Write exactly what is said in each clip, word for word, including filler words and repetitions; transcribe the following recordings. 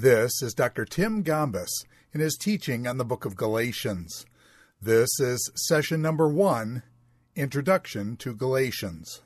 This is Doctor Tim Gombis in his teaching on the book of Galatians. This is session number one, Introduction to Galatians.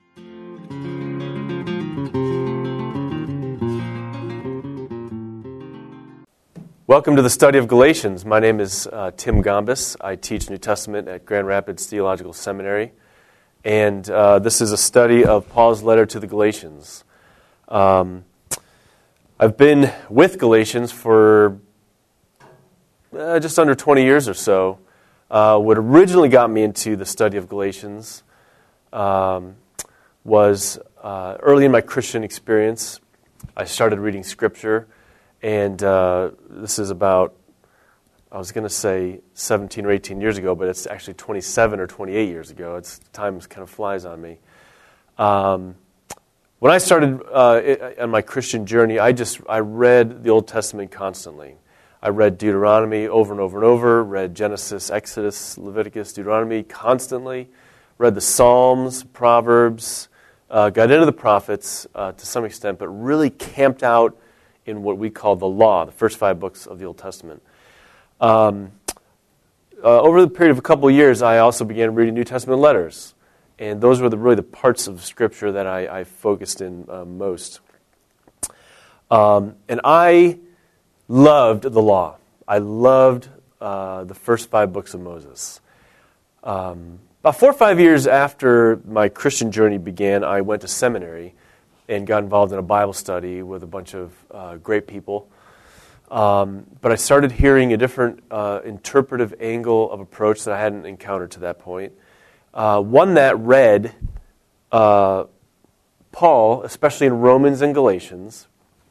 Welcome to the study of Galatians. My name is uh, Tim Gombis. I teach New Testament at Grand Rapids Theological Seminary. And uh, this is a study of Paul's letter to the Galatians. Um, I've been with Galatians for uh, just under twenty years or so. Uh, what originally got me into the study of Galatians um, was uh, early in my Christian experience. I started reading Scripture, and uh, this is about, I was going to say seventeen or eighteen years ago, but it's actually twenty-seven or twenty-eight years ago. It's time kind of flies on me. Um, when I started uh, on my Christian journey, I just I read the Old Testament constantly. I read Deuteronomy over and over and over, read Genesis, Exodus, Leviticus, Deuteronomy constantly, read the Psalms, Proverbs, uh, got into the prophets uh, to some extent, but really camped out in what we call the law, the first five books of the Old Testament. Um, uh, over the period of a couple of years, I also began reading New Testament letters, and those were the, really the parts of Scripture that I, I focused in uh, most. Um, and I loved the law. I loved uh, the first five books of Moses. Um, about four or five years after my Christian journey began, I went to seminary and got involved in a Bible study with a bunch of uh, great people. Um, but I started hearing a different uh, interpretive angle of approach that I hadn't encountered to that point. Uh, one that read uh, Paul, especially in Romans and Galatians,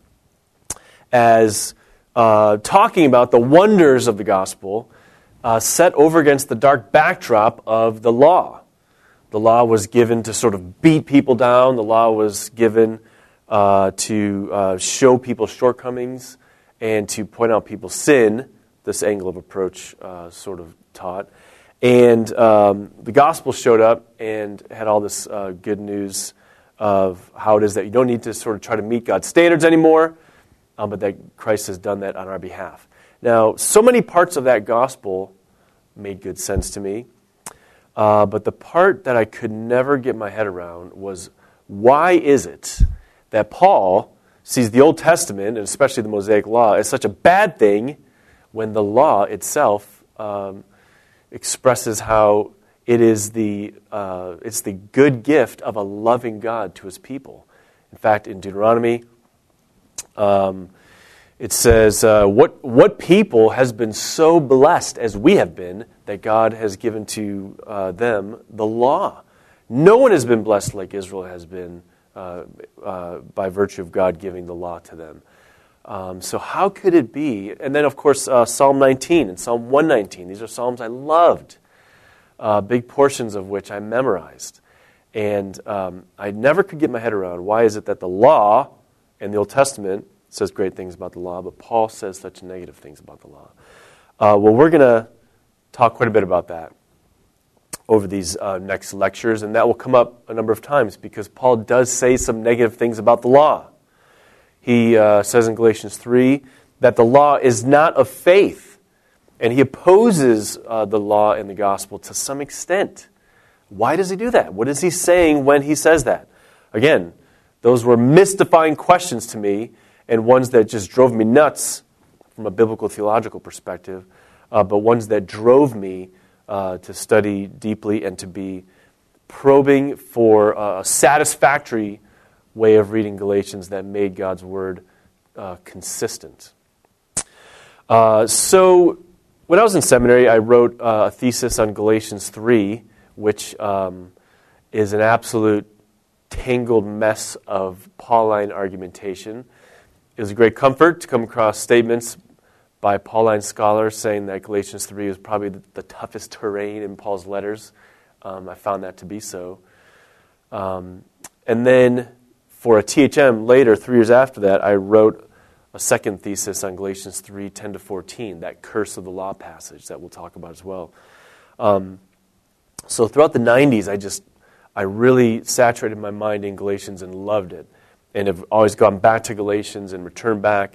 as uh, talking about the wonders of the gospel uh, set over against the dark backdrop of the law. The law was given to sort of beat people down. The law was given uh, to uh, show people's shortcomings and to point out people's sin. This angle of approach uh, sort of taught. And um, the gospel showed up and had all this uh, good news of how it is that you don't need to sort of try to meet God's standards anymore, um, but that Christ has done that on our behalf. Now, so many parts of that gospel made good sense to me. Uh, but the part that I could never get my head around was, why is it that Paul sees the Old Testament, and especially the Mosaic Law, as such a bad thing when the law itself um, expresses how it is the uh, it's the good gift of a loving God to his people. In fact, in Deuteronomy, um, it says, uh, what, what people has been so blessed as we have been that God has given to uh, them the law? No one has been blessed like Israel has been uh, uh, by virtue of God giving the law to them. Um, so how could it be? And then, of course, uh, Psalm nineteen and Psalm one nineteen. These are psalms I loved, uh, big portions of which I memorized. And um, I never could get my head around, why is it that the law in the Old Testament says great things about the law, but Paul says such negative things about the law? Uh, well, we're going to talk quite a bit about that over these uh, next lectures, and that will come up a number of times because Paul does say some negative things about the law. He uh, says in Galatians three that the law is not of faith, and he opposes uh, the law and the gospel to some extent. Why does he do that? What is he saying when he says that? Again, those were mystifying questions to me, and ones that just drove me nuts from a biblical theological perspective, uh, but ones that drove me uh, to study deeply and to be probing for a satisfactory way of reading Galatians that made God's Word uh, consistent. Uh, so when I was in seminary, I wrote uh, a thesis on Galatians three, which um, is an absolute tangled mess of Pauline argumentation. It was a great comfort to come across statements by Pauline scholars saying that Galatians three is probably the, the toughest terrain in Paul's letters. Um, I found that to be so. Um, and then for a T H M later, three years after that, I wrote a second thesis on Galatians three, ten to fourteen, that curse of the law passage that we'll talk about as well. Um, so throughout the nineties, I just, I really saturated my mind in Galatians and loved it. And have always gone back to Galatians and returned back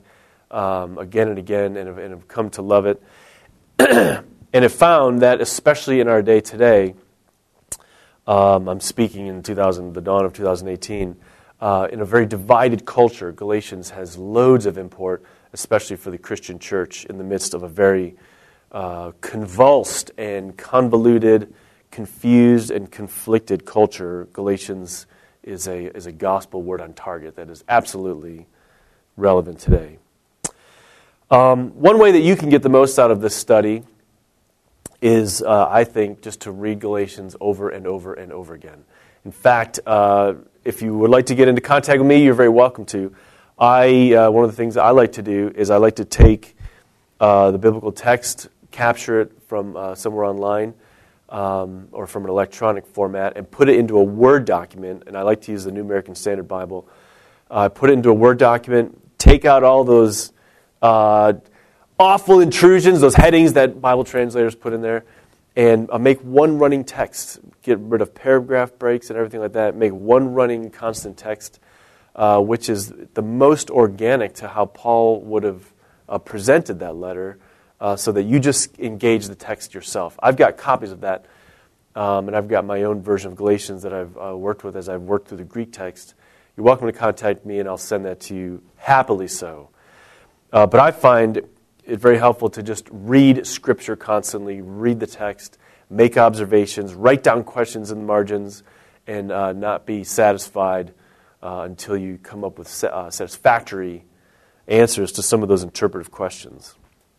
um, again and again and have, and have come to love it. And have found that, especially in our day today, um, I'm speaking in two thousand, the dawn of two thousand eighteen, uh, in a very divided culture, Galatians has loads of import, especially for the Christian church in the midst of a very uh, convulsed and convoluted, confused and conflicted culture. Galatians is a is a gospel word on target that is absolutely relevant today. Um, one way that you can get the most out of this study is, uh, I think, just to read Galatians over and over and over again. In fact, uh, if you would like to get into contact with me, you're very welcome to. I uh, one of the things that I like to do is I like to take uh, the biblical text, capture it from uh, somewhere online um, or from an electronic format, and put it into a Word document. And I like to use the New American Standard Bible. Uh, put it into a Word document, take out all those uh, awful intrusions, those headings that Bible translators put in there, and uh, make one running text. Get rid of paragraph breaks and everything like that. Make one running constant text, uh, which is the most organic to how Paul would have uh, presented that letter, uh, so that you just engage the text yourself. I've got copies of that, um, and I've got my own version of Galatians that I've uh, worked with as I've worked through the Greek text. You're welcome to contact me, and I'll send that to you happily so. Uh, but I find it very helpful to just read Scripture constantly, read the text, make observations, write down questions in the margins, and uh, not be satisfied uh, until you come up with sa- uh, satisfactory answers to some of those interpretive questions.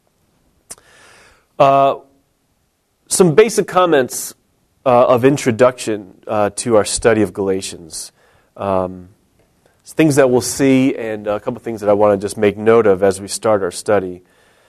Uh, some basic comments uh, of introduction uh, to our study of Galatians. Um, things that we'll see, and a couple things that I want to just make note of as we start our study.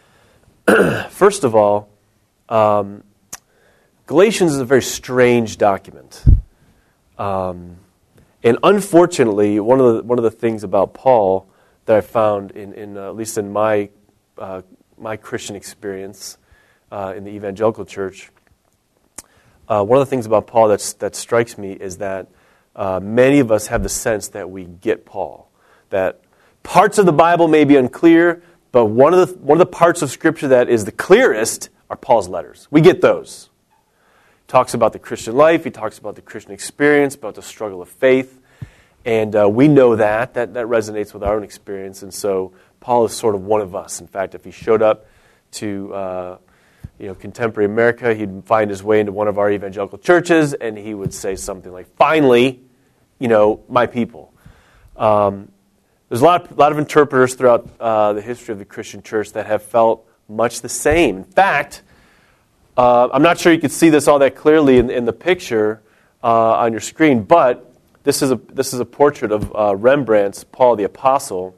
First of all, um, Galatians is a very strange document. Um, and unfortunately, one of the one of the things about Paul that I found, in, in uh, at least in my uh, my Christian experience uh, in the evangelical church, uh, one of the things about Paul that's, that strikes me is that uh, many of us have the sense that we get Paul, that parts of the Bible may be unclear, but one of the one of the parts of Scripture that is the clearest are Paul's letters. We get those. He talks about the Christian life. He talks about the Christian experience, about the struggle of faith. And uh, we know that. that. That resonates with our own experience. And so Paul is sort of one of us. In fact, if he showed up to uh, you know, contemporary America, he'd find his way into one of our evangelical churches, and he would say something like, finally, you know, my people. Um There's a lot, of, a lot of interpreters throughout uh, the history of the Christian church that have felt much the same. In fact, uh, I'm not sure you could see this all that clearly in, in the picture uh, on your screen, but this is a this is a portrait of uh, Rembrandt's Paul the Apostle.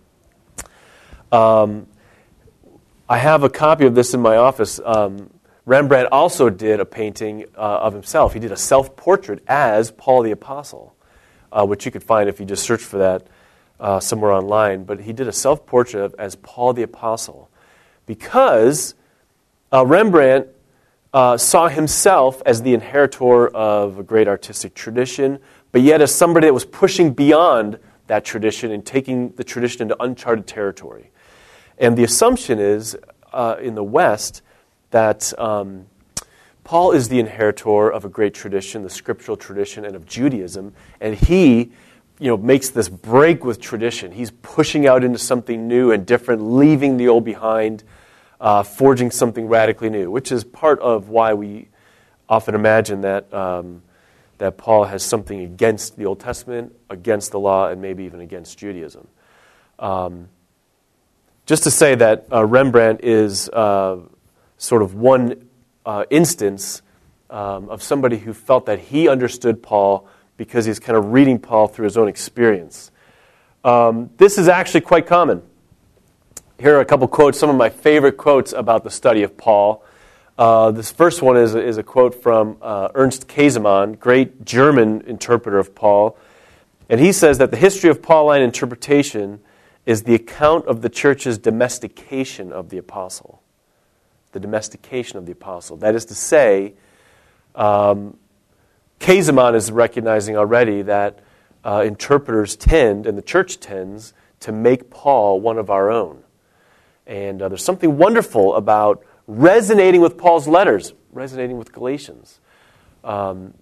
Um, I have a copy of this in my office. Um, Rembrandt also did a painting uh, of himself. He did a self-portrait as Paul the Apostle, uh, which you could find if you just search for that Uh, somewhere online, but he did a self-portrait as Paul the Apostle because uh, Rembrandt uh, saw himself as the inheritor of a great artistic tradition, but yet as somebody that was pushing beyond that tradition and taking the tradition into uncharted territory. And the assumption is, uh, in the West, that um, Paul is the inheritor of a great tradition, the scriptural tradition, and of Judaism, and he you know, makes this break with tradition. He's pushing out into something new and different, leaving the old behind, uh, forging something radically new, which is part of why we often imagine that um, that Paul has something against the Old Testament, against the law, and maybe even against Judaism. Um, just to say that uh, Rembrandt is uh, sort of one uh, instance um, of somebody who felt that he understood Paul because he's kind of reading Paul through his own experience. Um, this is actually quite common. Here are a couple quotes, some of my favorite quotes about the study of Paul. Uh, this first one is, is a quote from uh, Ernst Käsemann, great German interpreter of Paul. And he says that the history of Pauline interpretation is the account of the church's domestication of the apostle. The domestication of the apostle. That is to say, um, Käsemann is recognizing already that uh, interpreters tend, and the church tends, to make Paul one of our own. And uh, there's something wonderful about resonating with Paul's letters, resonating with Galatians. Um,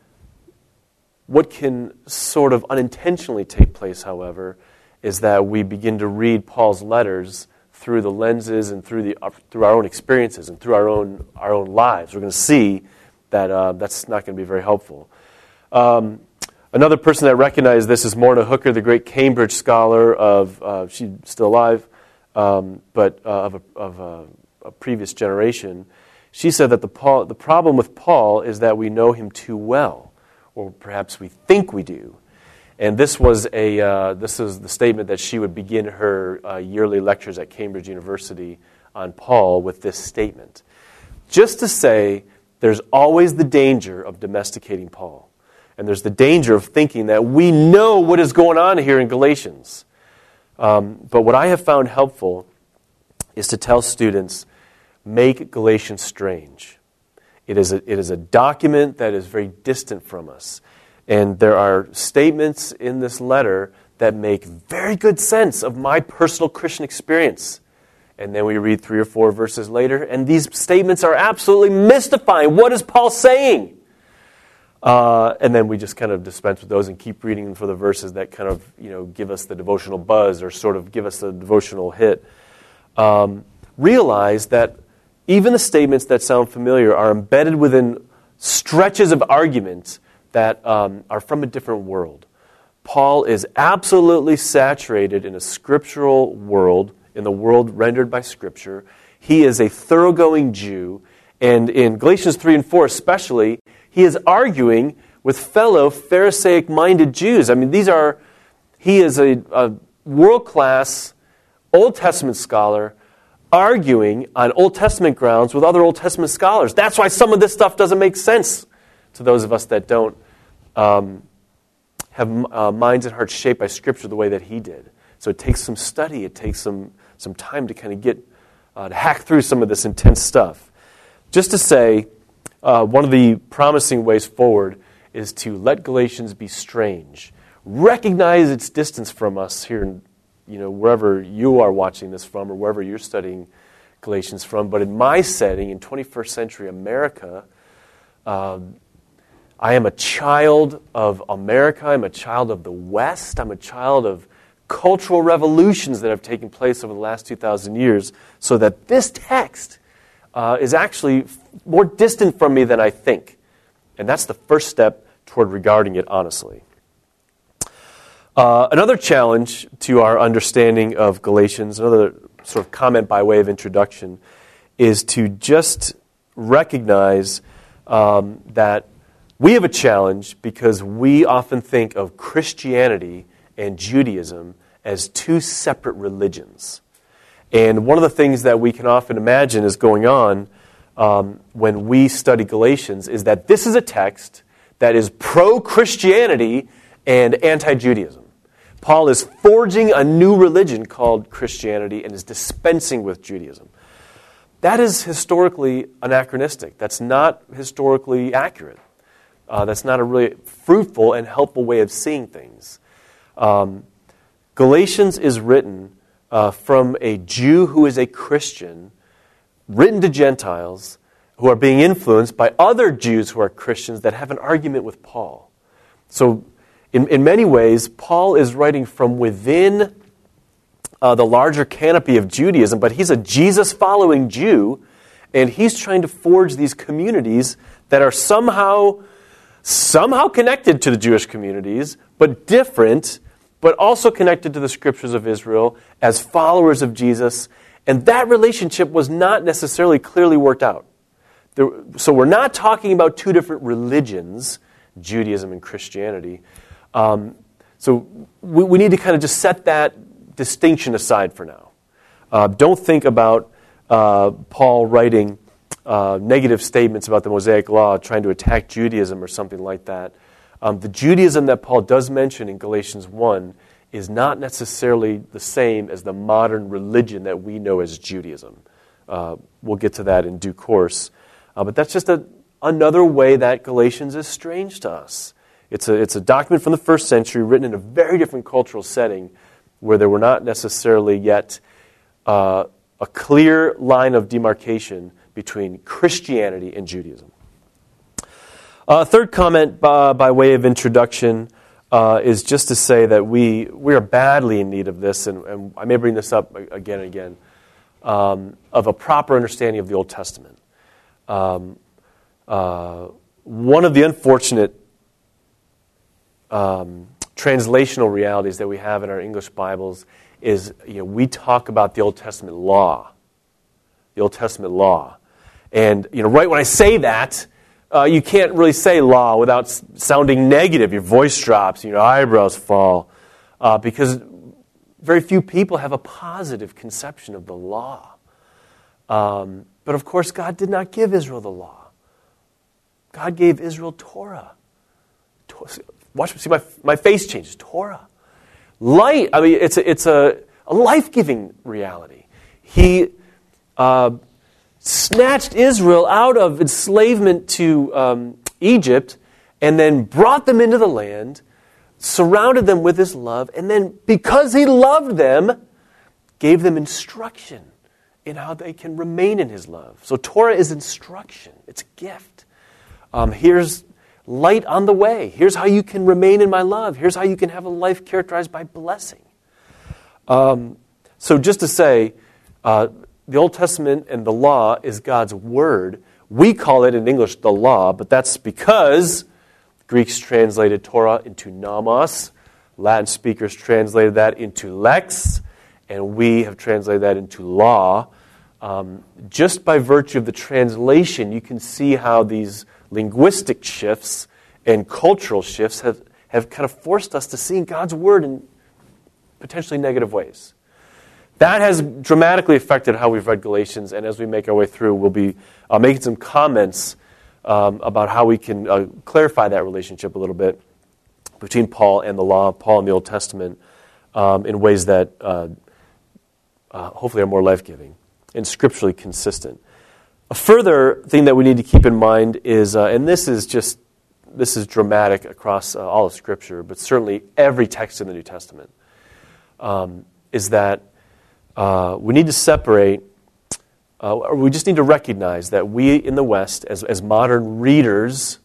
what can sort of unintentionally take place, however, is that we begin to read Paul's letters through the lenses and through the uh, through our own experiences and through our own our own lives. We're going to see that uh, that's not going to be very helpful. Um, another person that recognized this is Morna Hooker, the great Cambridge scholar of uh, she's still alive, um, but uh, of, a, of a, a previous generation. She said that the Paul the problem with Paul is that we know him too well, or perhaps we think we do. And this was a uh, this is the statement that she would begin her uh, yearly lectures at Cambridge University on Paul with this statement. Just to say, there's always the danger of domesticating Paul. And there's the danger of thinking that we know what is going on here in Galatians. Um, but what I have found helpful is to tell students, make Galatians strange. It is a, it is a document that is very distant from us. And there are statements in this letter that make very good sense of my personal Christian experience. And then we read three or four verses later, and these statements are absolutely mystifying. What is Paul saying? Uh, and then we just kind of dispense with those and keep reading for the verses that kind of, you know, give us the devotional buzz or sort of give us the devotional hit. Um, realize that even the statements that sound familiar are embedded within stretches of argument that um, are from a different world. Paul is absolutely saturated in a scriptural world, in the world rendered by Scripture. He is a thoroughgoing Jew, and in Galatians three and four especially, he is arguing with fellow Pharisaic-minded Jews. I mean, these are, he is a, a world-class Old Testament scholar arguing on Old Testament grounds with other Old Testament scholars. That's why some of this stuff doesn't make sense to those of us that don't um, have uh, minds and hearts shaped by Scripture the way that he did. So it takes some study, it takes some, some time to kind of get, uh, to hack through some of this intense stuff. Just to say, uh, one of the promising ways forward is to let Galatians be strange. Recognize its distance from us here, in, you know, wherever you are watching this from or wherever you're studying Galatians from. But in my setting, in twenty-first century America, uh, I am a child of America. I'm a child of the West. I'm a child of cultural revolutions that have taken place over the last two thousand years, so that this text uh, is actually more distant from me than I think. And that's the first step toward regarding it honestly. Uh, another challenge to our understanding of Galatians, another sort of comment by way of introduction, is to just recognize um, that we have a challenge because we often think of Christianity and Judaism as two separate religions. And one of the things that we can often imagine is going on um, when we study Galatians is that this is a text that is pro-Christianity and anti-Judaism. Paul is forging a new religion called Christianity and is dispensing with Judaism. That is historically anachronistic. That's not historically accurate. Uh, that's not a really fruitful and helpful way of seeing things. Um, Galatians is written uh, from a Jew who is a Christian, written to Gentiles who are being influenced by other Jews who are Christians that have an argument with Paul. So in, in many ways, Paul is writing from within uh, the larger canopy of Judaism, but he's a Jesus-following Jew, and he's trying to forge these communities that are somehow somehow connected to the Jewish communities, but different, but also connected to the Scriptures of Israel as followers of Jesus. And that relationship was not necessarily clearly worked out. There, so we're not talking about two different religions, Judaism and Christianity. Um, so we, we need to kind of just set that distinction aside for now. Uh, don't think about uh, Paul writing Uh, negative statements about the Mosaic Law, trying to attack Judaism or something like that. Um, the Judaism that Paul does mention in Galatians one is not necessarily the same as the modern religion that we know as Judaism. Uh, we'll get to that in due course. Uh, but that's just a, another way that Galatians is strange to us. It's a, it's a document from the first century written in a very different cultural setting where there were not necessarily yet uh, a clear line of demarcation between Christianity and Judaism. A uh, third comment uh, by way of introduction uh, is just to say that we we are badly in need of this, and, and I may bring this up again and again, um, of a proper understanding of the Old Testament. Um, uh, one of the unfortunate um, translational realities that we have in our English Bibles is, you know, we talk about the Old Testament law, the Old Testament law, and you know, right when I say that, uh, you can't really say law without s- sounding negative. Your voice drops, your eyebrows fall, uh, because very few people have a positive conception of the law. Um, but of course, God did not give Israel the law. God gave Israel Torah. Watch me, see my my face changes. Torah, light. I mean, it's a, it's a, a life-giving reality. He uh, snatched Israel out of enslavement to um, Egypt, and then brought them into the land, surrounded them with His love, and then because He loved them, gave them instruction in how they can remain in His love. So Torah is instruction. It's a gift. Um, here's light on the way. Here's how you can remain in my love. Here's how you can have a life characterized by blessing. Um, so just to say, uh, the Old Testament and the law is God's word. We call it in English the law, but that's because Greeks translated Torah into nomos, Latin speakers translated that into lex, and we have translated that into law. Um, just by virtue of the translation, you can see how these linguistic shifts and cultural shifts have, have kind of forced us to see God's word in potentially negative ways. That has dramatically affected how we've read Galatians, and as we make our way through, we'll be uh, making some comments um, about how we can uh, clarify that relationship a little bit between Paul and the law, Paul and the Old Testament, um, in ways that uh, uh, hopefully are more life-giving and scripturally consistent. A further thing that we need to keep in mind is, uh, and this is just, this is dramatic across uh, all of Scripture, but certainly every text in the New Testament, um, is that uh, we need to separate, uh, or we just need to recognize that we in the West, as, as modern readers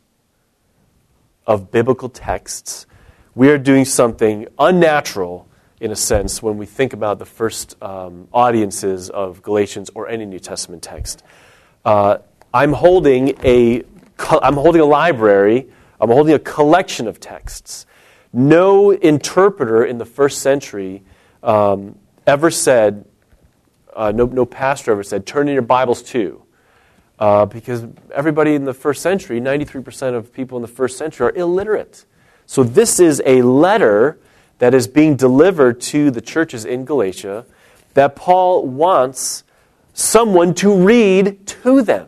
of biblical texts, we are doing something unnatural, in a sense, when we think about the first um, audiences of Galatians or any New Testament text. Uh, I'm holding a I'm holding a library. I'm holding a collection of texts. No interpreter in the first century um, ever said, uh, no no pastor ever said, turn in your Bibles to, uh, because everybody in the first century, ninety-three percent of people in the first century are illiterate. So this is a letter that is being delivered to the churches in Galatia that Paul wants someone to read to them.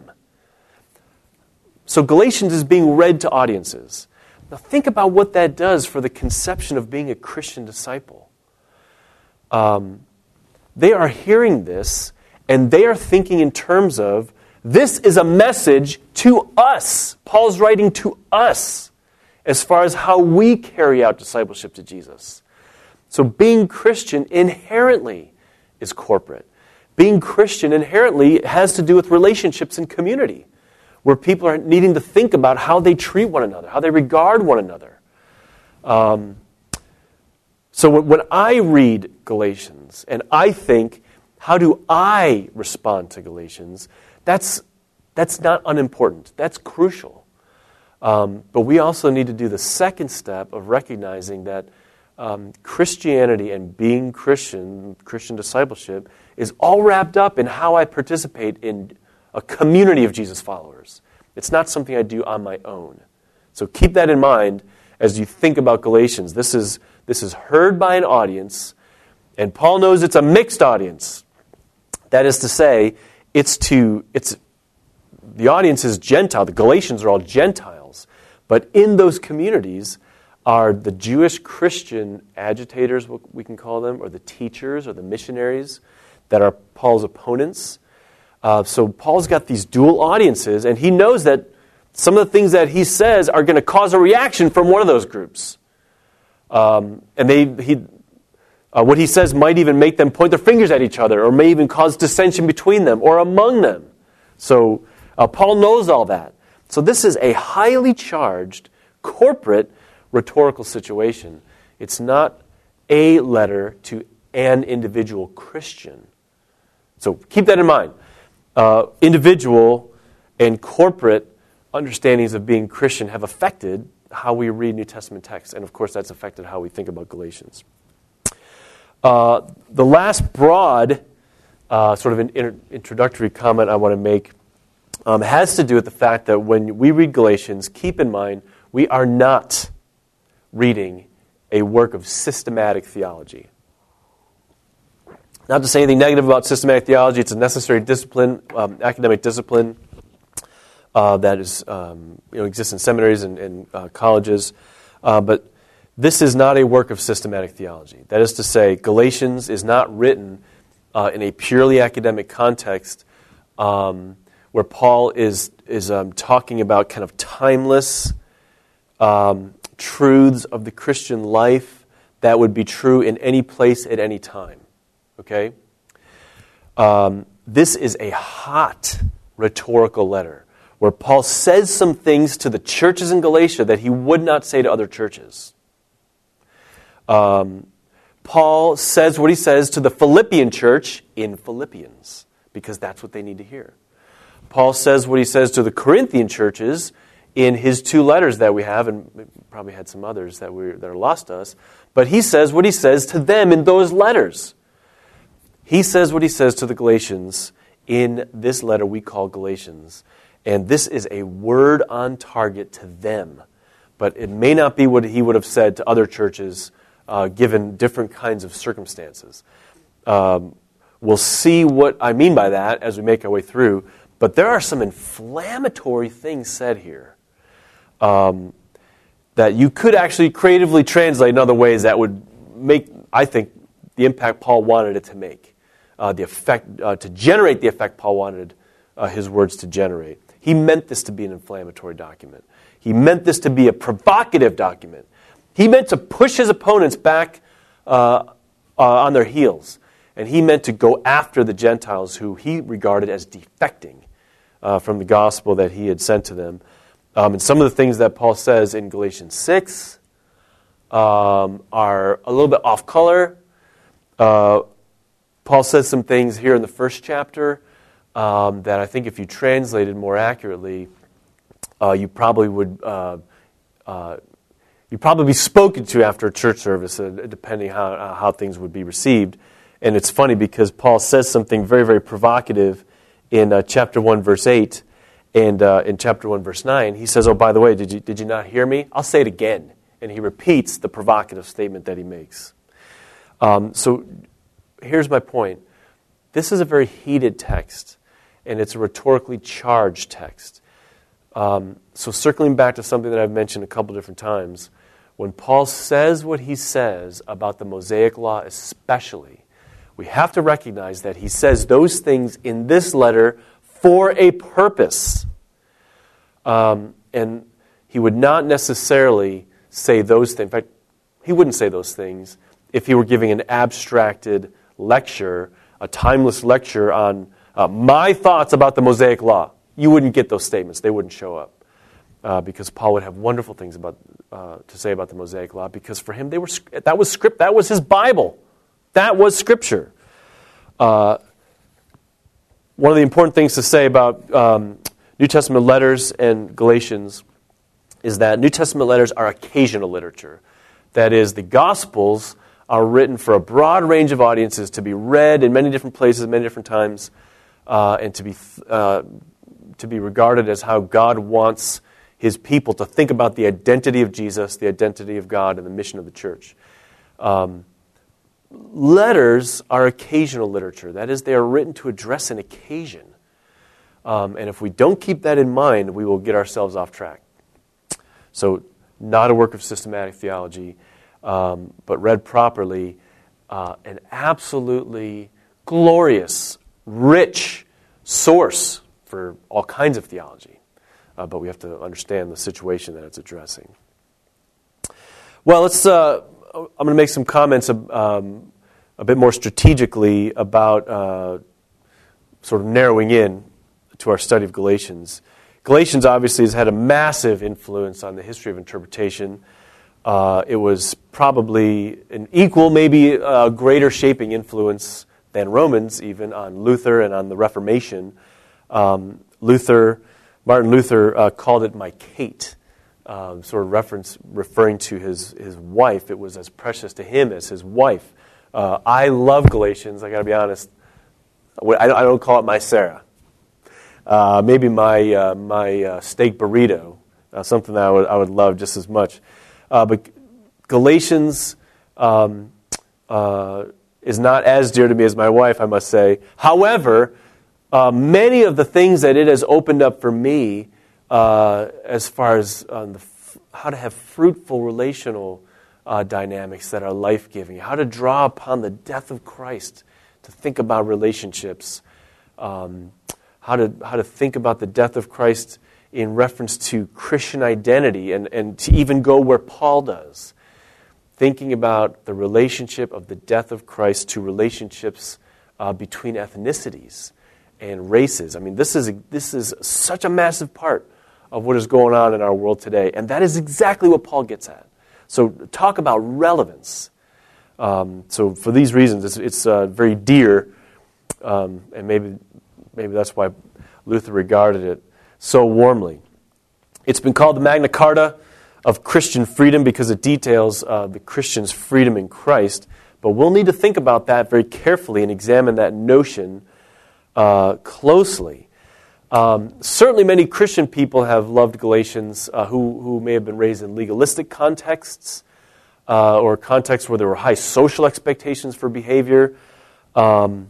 So Galatians is being read to audiences. Now think about what that does for the conception of being a Christian disciple. Um, they are hearing this, and they are thinking in terms of, this is a message to us. Paul's writing to us as far as how we carry out discipleship to Jesus. So being Christian inherently is corporate. Being Christian inherently has to do with relationships and community, where people are needing to think about how they treat one another, how they regard one another. Um, so when, when I read Galatians and I think, how do I respond to Galatians, that's, that's not unimportant. That's crucial. Um, but we also need to do the second step of recognizing that um, Christianity and being Christian, Christian discipleship, is all wrapped up in how I participate in a community of Jesus followers. It's not something I do on my own. So keep that in mind as you think about Galatians. This is, this is heard by an audience, and Paul knows it's a mixed audience. That is to say, it's to it's the audience is Gentile. The Galatians are all Gentiles. But in those communities are the Jewish Christian agitators, what we can call them, or the teachers, or the missionaries that are Paul's opponents. Uh, so Paul's got these dual audiences, and he knows that some of the things that he says are going to cause a reaction from one of those groups. Um, and they he Uh, what he says might even make them point their fingers at each other, or may even cause dissension between them or among them. So uh, Paul knows all that. So this is a highly charged, corporate, rhetorical situation. It's not a letter to an individual Christian. So keep that in mind. Uh, individual and corporate understandings of being Christian have affected how we read New Testament texts. And of course, that's affected how we think about Galatians. Uh, the last broad uh, sort of an inter- introductory comment I want to make um, has to do with the fact that when we read Galatians, keep in mind, we are not reading a work of systematic theology. Not to say anything negative about systematic theology. It's a necessary discipline, um, academic discipline uh, that is um, you know exists in seminaries and, and uh, colleges. Uh, but this is not a work of systematic theology. That is to say, Galatians is not written uh, in a purely academic context um, where Paul is is um, talking about kind of timeless um, truths of the Christian life that would be true in any place at any time. Okay? Um, this is a hot rhetorical letter where Paul says some things to the churches in Galatia that he would not say to other churches. Um, Paul says what he says to the Philippian church in Philippians because that's what they need to hear. Paul says what he says to the Corinthian churches in his two letters that we have, and we probably had some others that, we, that are lost to us, but he says what he says to them in those letters. He says what he says to the Galatians in this letter we call Galatians. And this is a word on target to them. But it may not be what he would have said to other churches uh, given different kinds of circumstances. Um, we'll see what I mean by that as we make our way through. But there are some inflammatory things said here um, that you could actually creatively translate in other ways that would make, I think, the impact Paul wanted it to make. Uh, the effect uh, to generate the effect Paul wanted uh, his words to generate. He meant this to be an inflammatory document. He meant this to be a provocative document. He meant to push his opponents back uh, uh, on their heels. And he meant to go after the Gentiles who he regarded as defecting uh, from the gospel that he had sent to them. Um, and some of the things that Paul says in Galatians six um, are a little bit off color. Uh, Paul says some things here in the first chapter um, that I think if you translated more accurately, uh, you probably would uh, uh, you'd probably be spoken to after a church service, uh, depending how uh, how things would be received. And it's funny because Paul says something very, very provocative in uh, chapter one, verse eight, and uh, in chapter one, verse nine. He says, "Oh, by the way, did you did you not hear me? I'll say it again." And he repeats the provocative statement that he makes. Um, so. Here's my point. This is a very heated text, and it's a rhetorically charged text. Um, so circling back to something that I've mentioned a couple different times, when Paul says what he says about the Mosaic Law especially, we have to recognize that he says those things in this letter for a purpose. Um, and he would not necessarily say those things. In fact, he wouldn't say those things if he were giving an abstracted lecture, a timeless lecture on uh, my thoughts about the Mosaic Law. You wouldn't get those statements. They wouldn't show up uh, because Paul would have wonderful things about uh, to say about the Mosaic Law because for him, they were that was script. That was his Bible. That was Scripture. Uh, one of the important things to say about um, New Testament letters and Galatians is that New Testament letters are occasional literature. That is, the Gospels are written for a broad range of audiences to be read in many different places, many different times, uh, and to be uh, to be regarded as how God wants His people to think about the identity of Jesus, the identity of God, and the mission of the church. Um, letters are occasional literature. That is, they are written to address an occasion. Um, and if we don't keep that in mind, we will get ourselves off track. So, not a work of systematic theology. Um, but read properly, uh, an absolutely glorious, rich source for all kinds of theology. Uh, but we have to understand the situation that it's addressing. Well, let's. Uh, I'm going to make some comments um, a bit more strategically about uh, sort of narrowing in to our study of Galatians. Galatians obviously has had a massive influence on the history of interpretation. Uh, it was probably an equal, maybe a greater shaping influence than Romans, even on Luther and on the Reformation. Um, Luther, Martin Luther uh, called it my Kate, um, sort of reference referring to his his wife. It was as precious to him as his wife. Uh, I love Galatians. I got to be honest. I don't, I don't call it my Sarah. Uh, maybe my uh, my uh, steak burrito, uh, something that I would I would love just as much. Uh, but Galatians um, uh, is not as dear to me as my wife, I must say. However, uh, many of the things that it has opened up for me, uh, as far as uh, the f- how to have fruitful relational uh, dynamics that are life-giving, how to draw upon the death of Christ to think about relationships, um, how to how to think about the death of Christ in reference to Christian identity, and, and to even go where Paul does, thinking about the relationship of the death of Christ to relationships uh, between ethnicities and races. I mean, this is a, this is such a massive part of what is going on in our world today, and that is exactly what Paul gets at. So talk about relevance. Um, so for these reasons, it's, it's uh, very dear, um, and maybe maybe that's why Luther regarded it so warmly. It's been called the Magna Carta of Christian freedom because it details uh, the Christian's freedom in Christ, but we'll need to think about that very carefully and examine that notion uh, closely. Um, certainly many Christian people have loved Galatians uh, who, who may have been raised in legalistic contexts, Uh, or contexts where there were high social expectations for behavior. Um,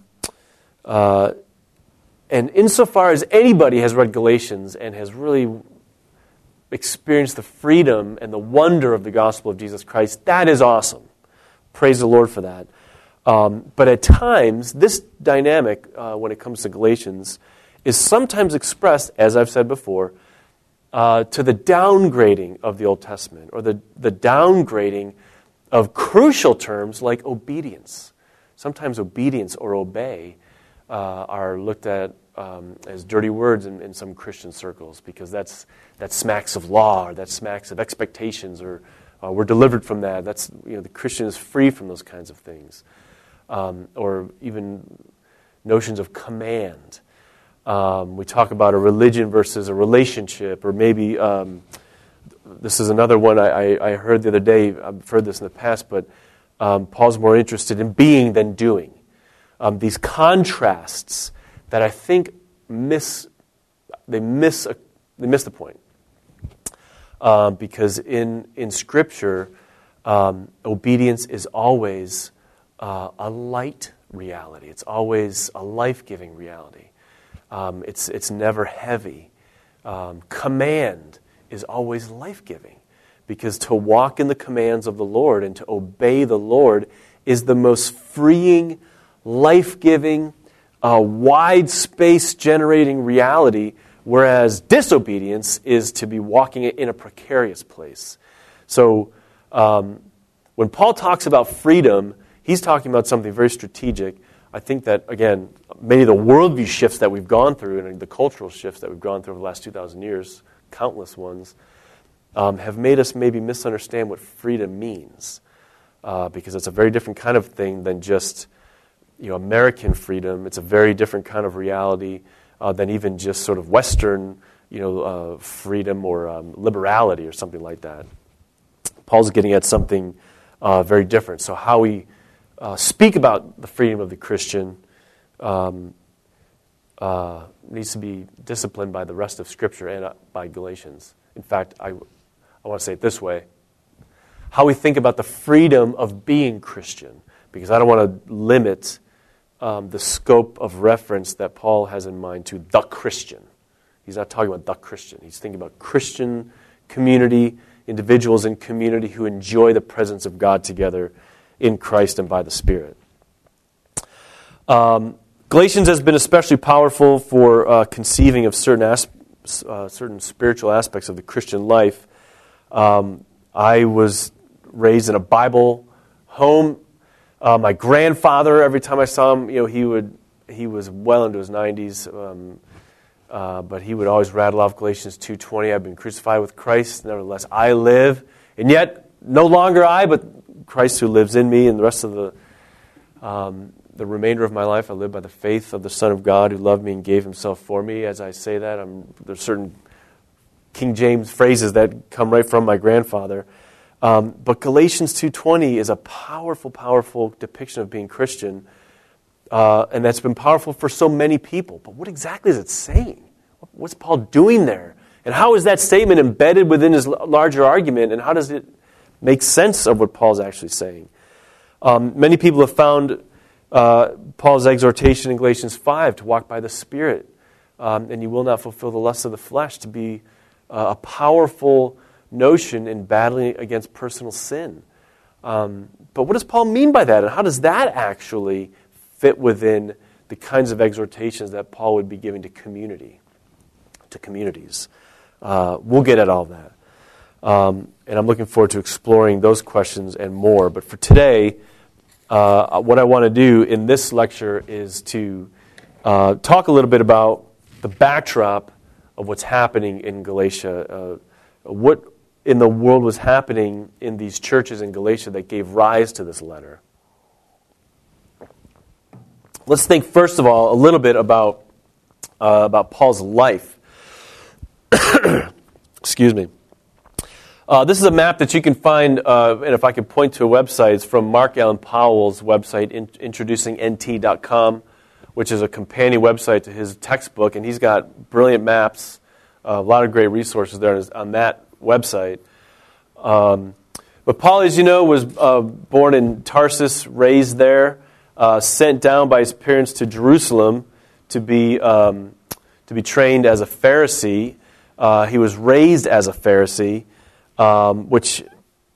uh, and insofar as anybody has read Galatians and has really experienced the freedom and the wonder of the gospel of Jesus Christ, that is awesome. Praise the Lord for that. Um, but at times, this dynamic, uh, when it comes to Galatians, is sometimes expressed, as I've said before, Uh, to the downgrading of the Old Testament, or the, the downgrading of crucial terms like obedience. Sometimes obedience or obey uh, are looked at um, as dirty words in, in some Christian circles, because that's that smacks of law, or that smacks of expectations, or uh, we're delivered from that. That's, you know, the Christian is free from those kinds of things, um, or even notions of command. Um, we talk about a religion versus a relationship, or maybe um, this is another one I, I, I heard the other day. I've heard this in the past, but um, Paul's more interested in being than doing. Um, these contrasts that I think miss they miss a, they miss the point, um, because in in Scripture, um, obedience is always uh, a light reality. It's always a life-giving reality. Um, it's it's never heavy. Um, command is always life-giving, because to walk in the commands of the Lord and to obey the Lord is the most freeing, life-giving, uh, wide space-generating reality, whereas disobedience is to be walking in a precarious place. So um, when Paul talks about freedom, he's talking about something very strategic. I think that, again, many of the worldview shifts that we've gone through and the cultural shifts that we've gone through over the last two thousand years, countless ones, um, have made us maybe misunderstand what freedom means. Uh, because it's a very different kind of thing than just, you know, American freedom. It's a very different kind of reality uh, than even just sort of Western, you know, uh, freedom or um, liberality or something like that. Paul's getting at something uh, very different. So how we Uh, speak about the freedom of the Christian um, uh, needs to be disciplined by the rest of Scripture and uh, by Galatians. In fact, I, I want to say it this way. How we think about the freedom of being Christian, because I don't want to limit um, the scope of reference that Paul has in mind to the Christian. He's not talking about the Christian. He's thinking about Christian community, individuals in community who enjoy the presence of God together in Christ and by the Spirit. Um, Galatians has been especially powerful for uh, conceiving of certain as- uh, certain spiritual aspects of the Christian life. Um, I was raised in a Bible home. Uh, my grandfather, every time I saw him, you know, he would he was well into his nineties, um, uh, but he would always rattle off Galatians two twenty. I've been crucified with Christ, nevertheless I live, and yet no longer I, but Christ who lives in me, and the rest of the um, the remainder of my life I live by the faith of the Son of God who loved me and gave himself for me. As I say that, I'm, there's certain King James phrases that come right from my grandfather. Um, but Galatians two twenty is a powerful, powerful depiction of being Christian, uh, and that's been powerful for so many people. But what exactly is it saying? What's Paul doing there? And how is that statement embedded within his larger argument, and how does it make sense of what Paul's actually saying? Um, many people have found uh, Paul's exhortation in Galatians five to walk by the Spirit, um, and you will not fulfill the lusts of the flesh, to be uh, a powerful notion in battling against personal sin. Um, but what does Paul mean by that, and how does that actually fit within the kinds of exhortations that Paul would be giving to community, to communities? Uh, we'll get at all that. Um, and I'm looking forward to exploring those questions and more. But for today, uh, what I want to do in this lecture is to uh, talk a little bit about the backdrop of what's happening in Galatia. Uh, what in the world was happening in these churches in Galatia that gave rise to this letter. Let's think first of all a little bit about uh, about Paul's life. Excuse me. Uh, this is a map that you can find, uh, and if I could point to a website, it's from Mark Allen Powell's website, in, introducing N T dot com, which is a companion website to his textbook, and he's got brilliant maps, uh, a lot of great resources there on that website. Um, but Paul, as you know, was uh, born in Tarsus, raised there, uh, sent down by his parents to Jerusalem to be um, to be trained as a Pharisee. Uh, he was raised as a Pharisee, um, which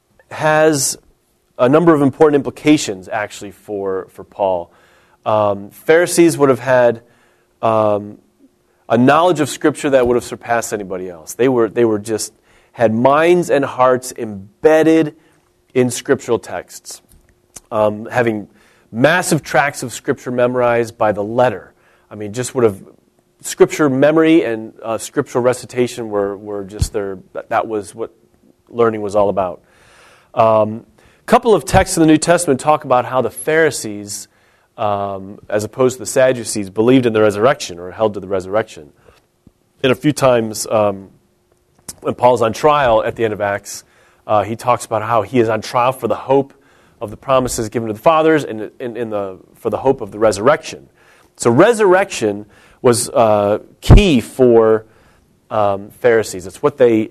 has a number of important implications, actually, for, for Paul. Um, Pharisees would have had um, a knowledge of Scripture that would have surpassed anybody else. They were they were just had minds and hearts embedded in scriptural texts, um, having massive tracts of Scripture memorized by the letter. I mean, just would have Scripture memory and uh, scriptural recitation were were just their that was what learning was all about. Um, a couple of texts in the New Testament talk about how the Pharisees, um, as opposed to the Sadducees, believed in the resurrection or held to the resurrection. And a few times, um, when Paul's on trial at the end of Acts, uh, he talks about how he is on trial for the hope of the promises given to the fathers and in, in the for the hope of the resurrection. So resurrection was uh, key for um, Pharisees. It's what they.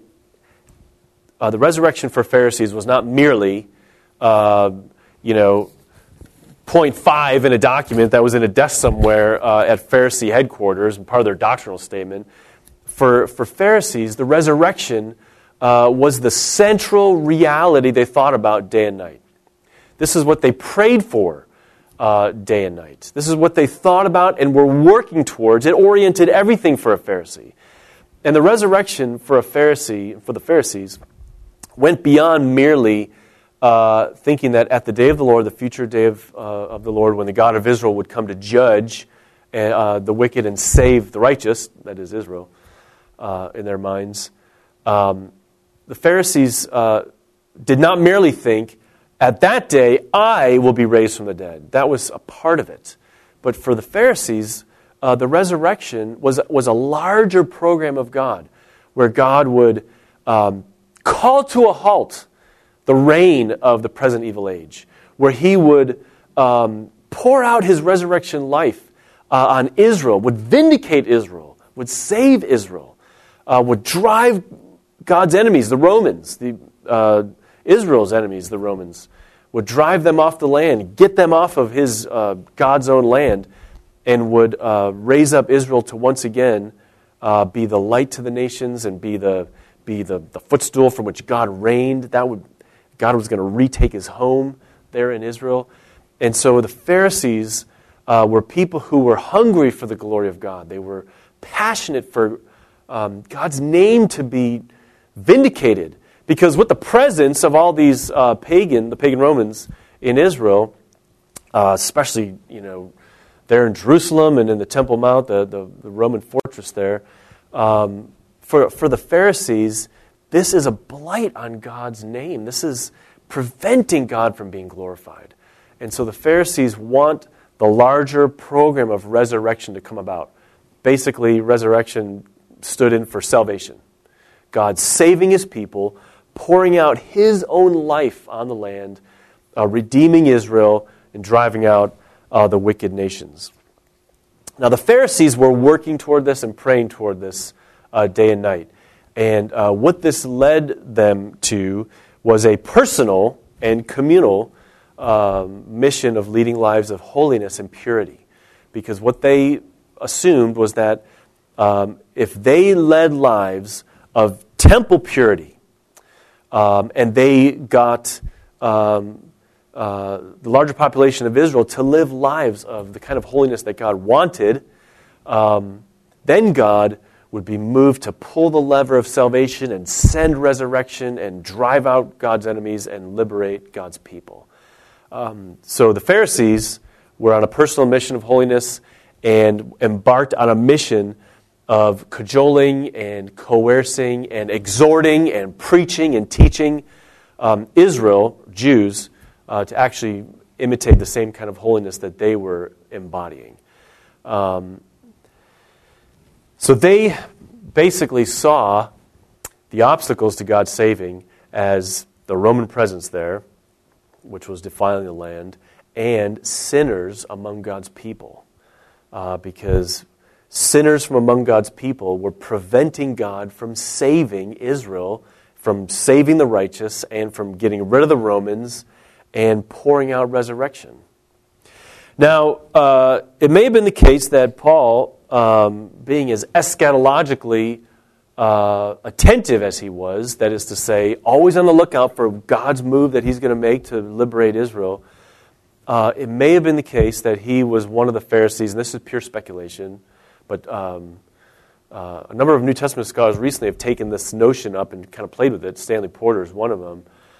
Uh, the resurrection for Pharisees was not merely, uh, you know, point five in a document that was in a desk somewhere uh, at Pharisee headquarters and part of their doctrinal statement. For for Pharisees, the resurrection uh, was the central reality they thought about day and night. This is what they prayed for uh, day and night. This is what they thought about and were working towards. It oriented everything for a Pharisee. And the resurrection for a Pharisee, for the Pharisees, went beyond merely uh, thinking that at the day of the Lord, the future day of, uh, of the Lord, when the God of Israel would come to judge uh, the wicked and save the righteous, that is Israel, uh, in their minds. Um, the Pharisees uh, did not merely think, at that day, I will be raised from the dead. That was a part of it. But for the Pharisees, uh, the resurrection was, was a larger program of God, where God would um, call to a halt the reign of the present evil age, where he would um, pour out his resurrection life uh, on Israel, would vindicate Israel, would save Israel, uh, would drive God's enemies, the Romans, the uh, Israel's enemies, the Romans, would drive them off the land, get them off of his uh, God's own land, and would uh, raise up Israel to once again uh, be the light to the nations and be the be the, the footstool from which God reigned. That would God was going to retake his home there in Israel. And so the Pharisees uh, were people who were hungry for the glory of God. They were passionate for um, God's name to be vindicated. Because with the presence of all these uh, pagan, the pagan Romans in Israel, uh, especially, you know, there in Jerusalem and in the Temple Mount, the, the, the Roman fortress there. Um, for, for the Pharisees, this is a blight on God's name. This is preventing God from being glorified. And so the Pharisees want the larger program of resurrection to come about. Basically, resurrection stood in for salvation. God saving his people, pouring out his own life on the land, uh, redeeming Israel, and driving out uh, the wicked nations. Now, the Pharisees were working toward this and praying toward this uh, day and night. And uh, what this led them to was a personal and communal um, mission of leading lives of holiness and purity. Because what they assumed was that um, if they led lives of temple purity, um, and they got um, uh, the larger population of Israel to live lives of the kind of holiness that God wanted, um, then God would be moved to pull the lever of salvation and send resurrection and drive out God's enemies and liberate God's people. Um, so the Pharisees were on a personal mission of holiness and embarked on a mission of cajoling and coercing and exhorting and preaching and teaching um, Israel, Jews, uh, to actually imitate the same kind of holiness that they were embodying. Um, so they basically saw the obstacles to God saving as the Roman presence there, which was defiling the land, and sinners among God's people. Uh, because sinners from among God's people were preventing God from saving Israel, from saving the righteous, and from getting rid of the Romans and pouring out resurrection. Now, uh, it may have been the case that Paul, um, being as eschatologically uh, attentive as he was, that is to say, always on the lookout for God's move that he's going to make to liberate Israel, uh, it may have been the case that he was one of the Pharisees, and this is pure speculation, but um, uh, a number of New Testament scholars recently have taken this notion up and kind of played with it. Stanley Porter is one of them.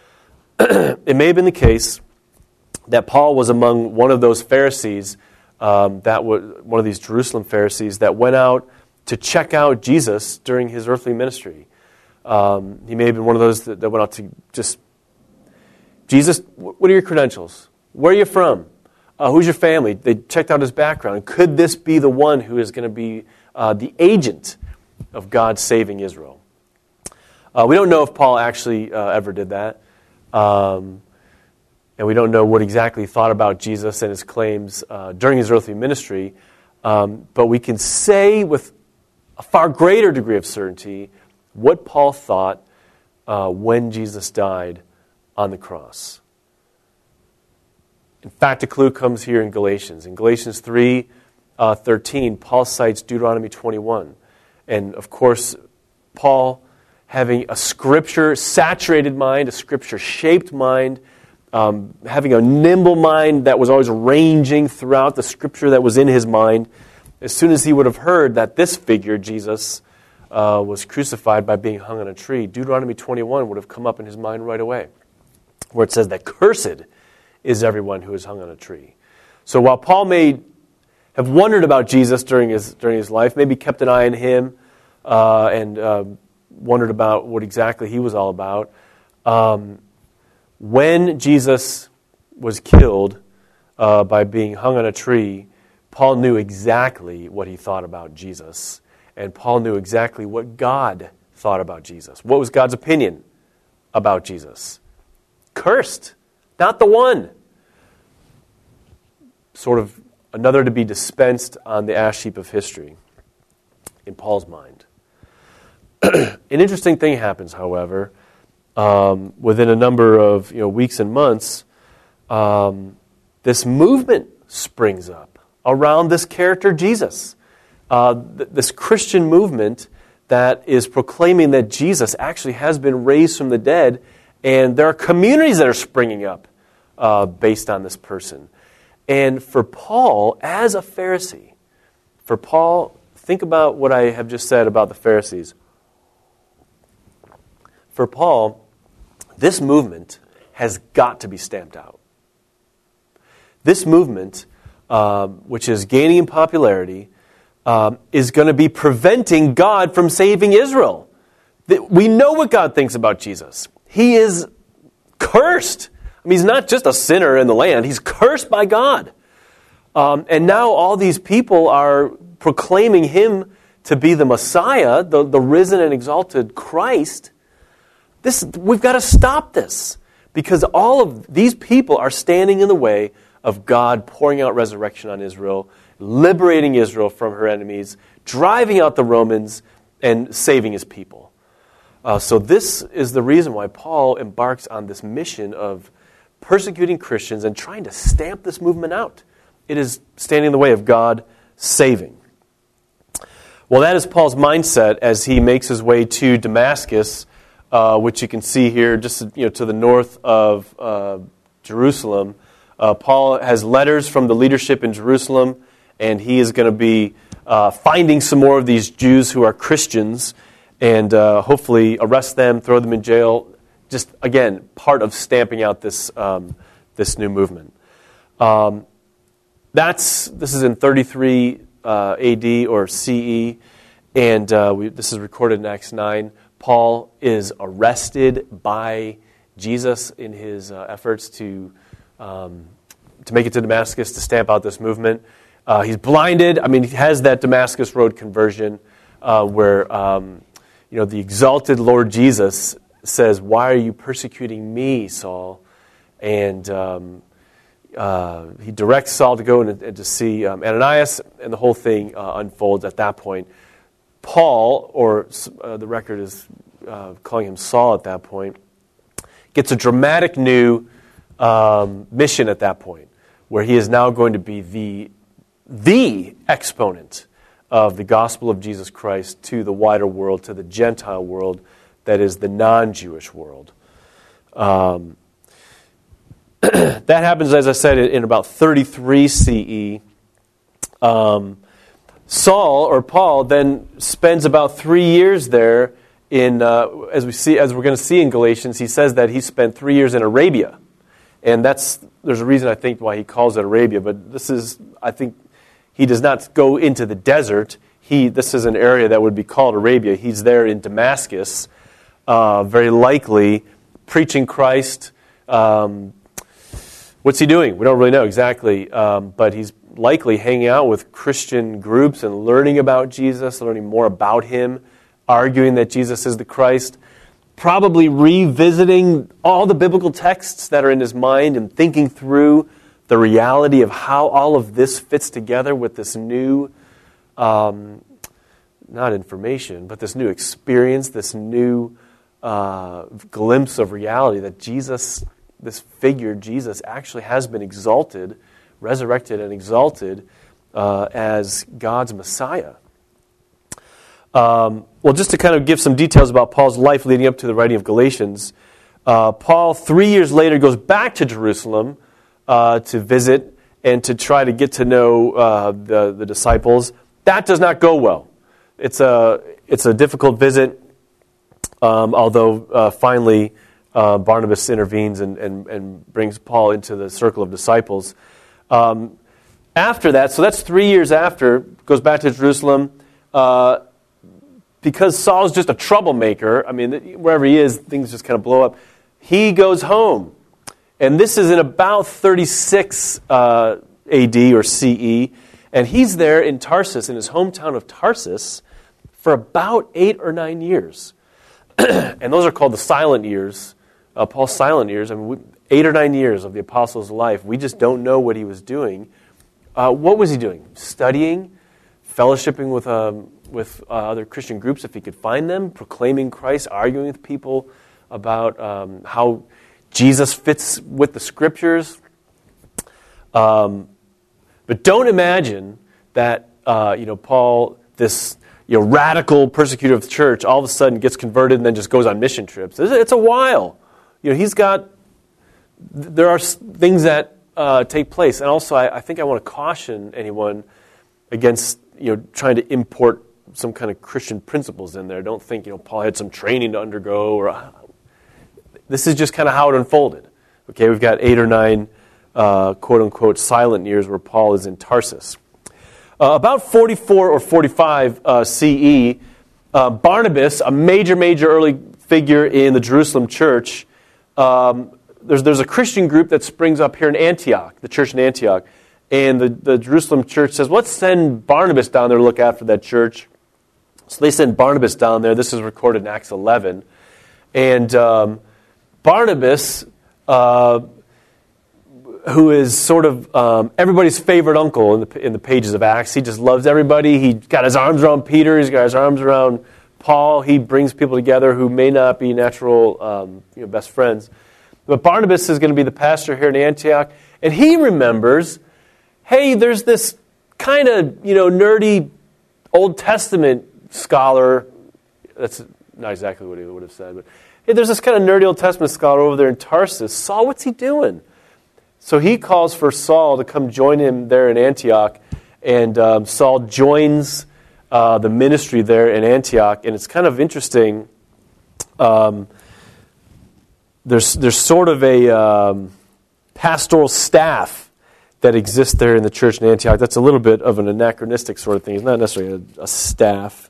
It may have been the case that Paul was among one of those Pharisees, um, that was one of these Jerusalem Pharisees that went out to check out Jesus during his earthly ministry. Um, he may have been one of those that, that went out to just, Jesus, what are your credentials? Where are you from? Uh, who's your family? They checked out his background. Could this be the one who is going to be uh, the agent of God saving Israel? Uh, we don't know if Paul actually uh, ever did that. Um, and we don't know what exactly he thought about Jesus and his claims uh, during his earthly ministry. Um, but we can say with a far greater degree of certainty what Paul thought uh, when Jesus died on the cross. In fact, a clue comes here in Galatians. In Galatians three thirteen, Paul cites Deuteronomy twenty-one. And of course, Paul, having a Scripture-saturated mind, a Scripture-shaped mind, um, having a nimble mind that was always ranging throughout the Scripture that was in his mind, as soon as he would have heard that this figure, Jesus, uh, was crucified by being hung on a tree, Deuteronomy twenty-one would have come up in his mind right away, where it says that cursed is everyone who is hung on a tree. So while Paul may have wondered about Jesus during his during his life, maybe kept an eye on him, uh, and uh, wondered about what exactly he was all about, um, when Jesus was killed uh, by being hung on a tree, Paul knew exactly what he thought about Jesus, and Paul knew exactly what God thought about Jesus. What was God's opinion about Jesus? Cursed, not the one. Sort of another to be dispensed on the ash heap of history in Paul's mind. An interesting thing happens, however, um, within a number of you know weeks and months. Um, this movement springs up around this character Jesus, uh, th- this Christian movement that is proclaiming that Jesus actually has been raised from the dead, and there are communities that are springing up uh, based on this person. And for Paul, as a Pharisee, for Paul, think about what I have just said about the Pharisees. For Paul, this movement has got to be stamped out. this movement, uh, which is gaining in popularity, um, is going to be preventing God from saving Israel. We know what God thinks about Jesus. He is cursed. I mean, he's not just a sinner in the land. He's cursed by God. Um, and now all these people are proclaiming him to be the Messiah, the, the risen and exalted Christ. This, we've got to stop this, because all of these people are standing in the way of God pouring out resurrection on Israel, liberating Israel from her enemies, driving out the Romans, and saving his people. Uh, so this is the reason why Paul embarks on this mission of persecuting Christians and trying to stamp this movement out. It is standing in the way of God saving. Well, that is Paul's mindset as he makes his way to Damascus, uh, which you can see here just you know, to the north of uh, Jerusalem. Uh, Paul has letters from the leadership in Jerusalem, and he is going to be uh, finding some more of these Jews who are Christians and uh, hopefully arrest them, throw them in jail. Just, again, part of stamping out this um, this new movement. Um, that's This is in thirty-three uh, A D or C E, and uh, we, this is recorded in Acts nine. Paul is arrested by Jesus in his uh, efforts to um, to make it to Damascus to stamp out this movement. Uh, he's blinded. I mean, he has that Damascus Road conversion uh, where um, you know the exalted Lord Jesus says, "Why are you persecuting me, Saul?" And um, uh, he directs Saul to go and, and to see um, Ananias, and the whole thing uh, unfolds at that point. Paul, or uh, the record is uh, calling him Saul at that point, gets a dramatic new um, mission at that point, where he is now going to be the the exponent of the gospel of Jesus Christ to the wider world, to the Gentile world, that is the non-Jewish world. Um, that happens, as I said, in about thirty-three C E. Um, Saul, or Paul, then spends about three years there in, uh, as we see, as we're going to see in Galatians, he says that he spent three years in Arabia. And that's, there's a reason I think why he calls it Arabia, but this is, I think, he does not go into the desert. He, this is an area that would be called Arabia. He's there in Damascus, uh, very likely, preaching Christ. Um, what's he doing? We don't really know exactly, um, but he's likely hanging out with Christian groups and learning about Jesus, learning more about him, arguing that Jesus is the Christ, probably revisiting all the biblical texts that are in his mind and thinking through the reality of how all of this fits together with this new, um, not information, but this new experience, this new uh, glimpse of reality that Jesus, this figure, Jesus, actually has been exalted, resurrected and exalted uh, as God's Messiah. Um, well, just to kind of give some details about Paul's life leading up to the writing of Galatians, uh, Paul, three years later, goes back to Jerusalem uh, to visit and to try to get to know uh, the, the disciples. That does not go well. It's a, it's a difficult visit, um, although uh, finally uh, Barnabas intervenes and, and, and brings Paul into the circle of disciples. Um, after that, so that's three years after, goes back to Jerusalem. Uh, because Saul's just a troublemaker, I mean, wherever he is, things just kind of blow up. He goes home. And this is in about thirty-six uh, A D or C E. And he's there in Tarsus, in his hometown of Tarsus, for about eight or nine years. And those are called the silent years, uh, Paul's silent years. I mean, we, Eight or nine years of the apostle's life. We just don't know what he was doing. Uh, what was he doing? Studying, fellowshipping with um, with uh, other Christian groups if he could find them, proclaiming Christ, arguing with people about um, how Jesus fits with the Scriptures. Um, but don't imagine that uh, you know Paul, this you know radical persecutor of the church, all of a sudden gets converted and then just goes on mission trips. It's, it's a while. You know, he's got. There are things that uh, take place, and also I, I think I want to caution anyone against you know trying to import some kind of Christian principles in there. Don't think you know Paul had some training to undergo, or uh, this is just kind of how it unfolded. Okay, we've got eight or nine uh, quote-unquote silent years where Paul is in Tarsus. Uh, about forty-four or forty-five uh, C E, uh, Barnabas, a major, major early figure in the Jerusalem church, um, there's, there's a Christian group that springs up here in Antioch, the church in Antioch, and the, the Jerusalem church says, let's send Barnabas down there to look after that church. So they send Barnabas down there. This is recorded in Acts eleven. And um, Barnabas, uh, who is sort of um, everybody's favorite uncle in the, in the pages of Acts. He just loves everybody. He got his arms around Peter. He's got his arms around Paul. He brings people together who may not be natural um, you know, best friends. But Barnabas is going to be the pastor here in Antioch. And he remembers, hey, there's this kind of, you know, nerdy Old Testament scholar. That's not exactly what he would have said. But hey, there's this kind of nerdy Old Testament scholar over there in Tarsus. Saul, what's he doing? So he calls for Saul to come join him there in Antioch, and um, Saul joins uh, the ministry there in Antioch. And it's kind of interesting. Um, there's there's sort of a um, pastoral staff that exists there in the church in Antioch. That's a little bit of an anachronistic sort of thing. It's not necessarily a, a staff,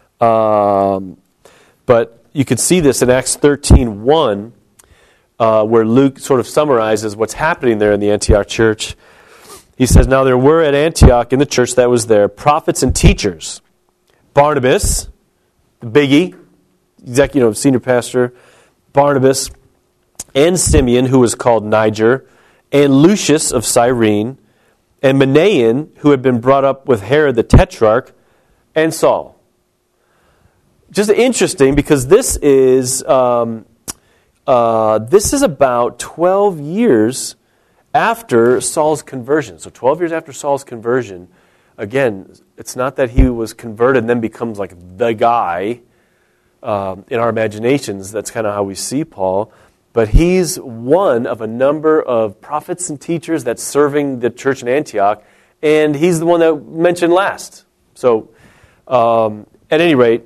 um, but you could see this in Acts thirteen one. Uh, where Luke sort of summarizes what's happening there in the Antioch church. He says, now there were at Antioch in the church that was there prophets and teachers. Barnabas, the biggie, executive, you know, senior pastor, Barnabas, and Simeon, who was called Niger, and Lucius of Cyrene, and Manaen, who had been brought up with Herod the Tetrarch, and Saul. Just interesting because this is... Um, Uh, this is about twelve years after Saul's conversion. So twelve years after Saul's conversion, again, it's not that he was converted and then becomes like the guy um, in our imaginations. That's kind of how we see Paul. But he's one of a number of prophets and teachers that's serving the church in Antioch, and he's the one that mentioned last. So um, at any rate,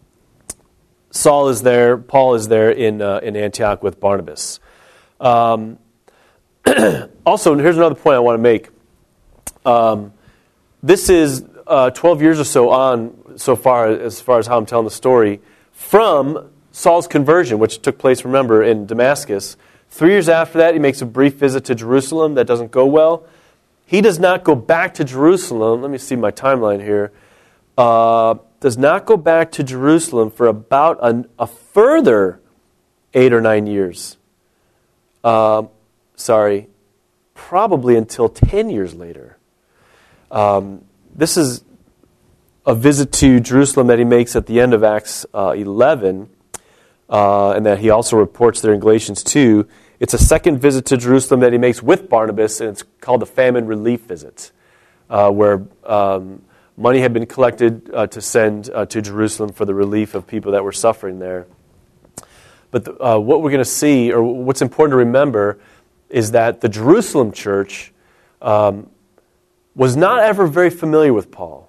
Saul is there, Paul is there in uh, in Antioch with Barnabas. Um, also, here's another point I want to make. Um, this is uh, twelve years or so on, so far, as far as how I'm telling the story, from Saul's conversion, which took place, remember, in Damascus. Three years after that, he makes a brief visit to Jerusalem. That doesn't go well. He does not go back to Jerusalem. Let me see my timeline here. Uh... does not go back to Jerusalem for about a, a further eight or nine years. Uh, sorry, probably until ten years later. Um, this is a visit to Jerusalem that he makes at the end of Acts uh, eleven, uh, and that he also reports there in Galatians two. It's a second visit to Jerusalem that he makes with Barnabas, and it's called the famine relief visit, uh, where... Um, Money had been collected uh, to send uh, to Jerusalem for the relief of people that were suffering there. But the, uh, what we're going to see, or what's important to remember, is that the Jerusalem church um, was not ever very familiar with Paul.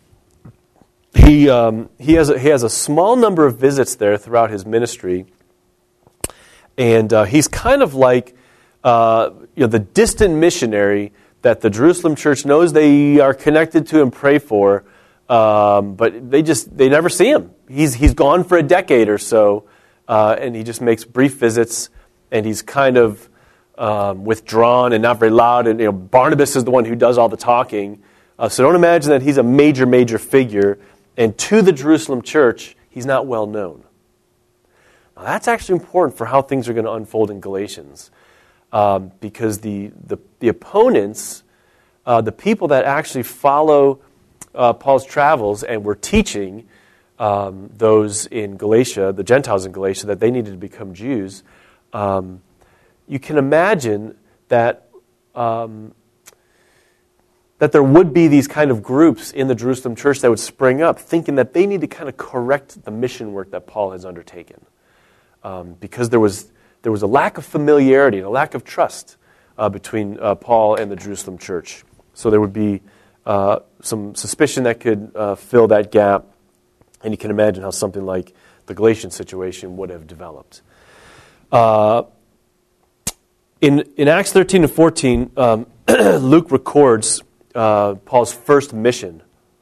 He um, he has a, he has a small number of visits there throughout his ministry, and uh, he's kind of like uh, you know the distant missionary that the Jerusalem church knows they are connected to and pray for, um, but they just they never see him. He's he's gone for a decade or so, uh, and he just makes brief visits, and he's kind of um, withdrawn and not very loud. And you know, Barnabas is the one who does all the talking. Uh, so don't imagine that he's a major major figure. And to the Jerusalem church, he's not well known. Now, that's actually important for how things are going to unfold in Galatians. Um, because the, the, the opponents, uh, the people that actually follow uh, Paul's travels and were teaching um, those in Galatia, the Gentiles in Galatia, that they needed to become Jews, um, you can imagine that um, that there would be these kind of groups in the Jerusalem church that would spring up, thinking that they need to kind of correct the mission work that Paul has undertaken. Um, because there was... There was a lack of familiarity and a lack of trust uh, between uh, Paul and the Jerusalem church. So there would be uh, some suspicion that could uh, fill that gap. And you can imagine how something like the Galatian situation would have developed. Uh, In, in Acts thirteen and fourteen, um, Luke records uh, Paul's first mission.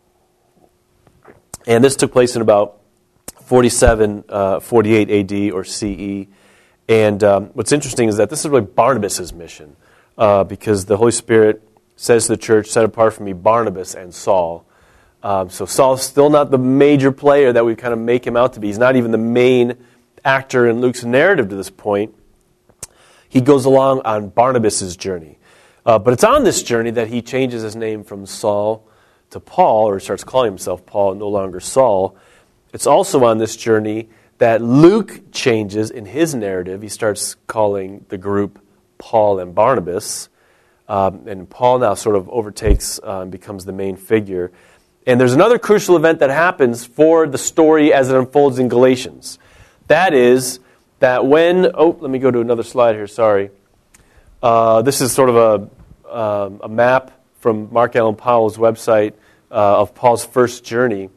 And this took place in about forty-seven, uh, forty-eight A D or C E. And um, what's interesting is that this is really Barnabas' mission, uh, because the Holy Spirit says to the church, set apart for me Barnabas and Saul. Um, so Saul's still not the major player that we kind of make him out to be. He's not even the main actor in Luke's narrative to this point. He goes along on Barnabas' journey. Uh, but it's on this journey that he changes his name from Saul to Paul, or starts calling himself Paul, no longer Saul. It's also on this journey that Luke changes in his narrative. He starts calling the group Paul and Barnabas. Um, and Paul now sort of overtakes uh, and becomes the main figure. And there's another crucial event that happens for the story as it unfolds in Galatians. That is that when, oh, let me go to another slide here, sorry. Uh, this is sort of a, um, a map from Mark Allen Powell's website uh, of Paul's first journey.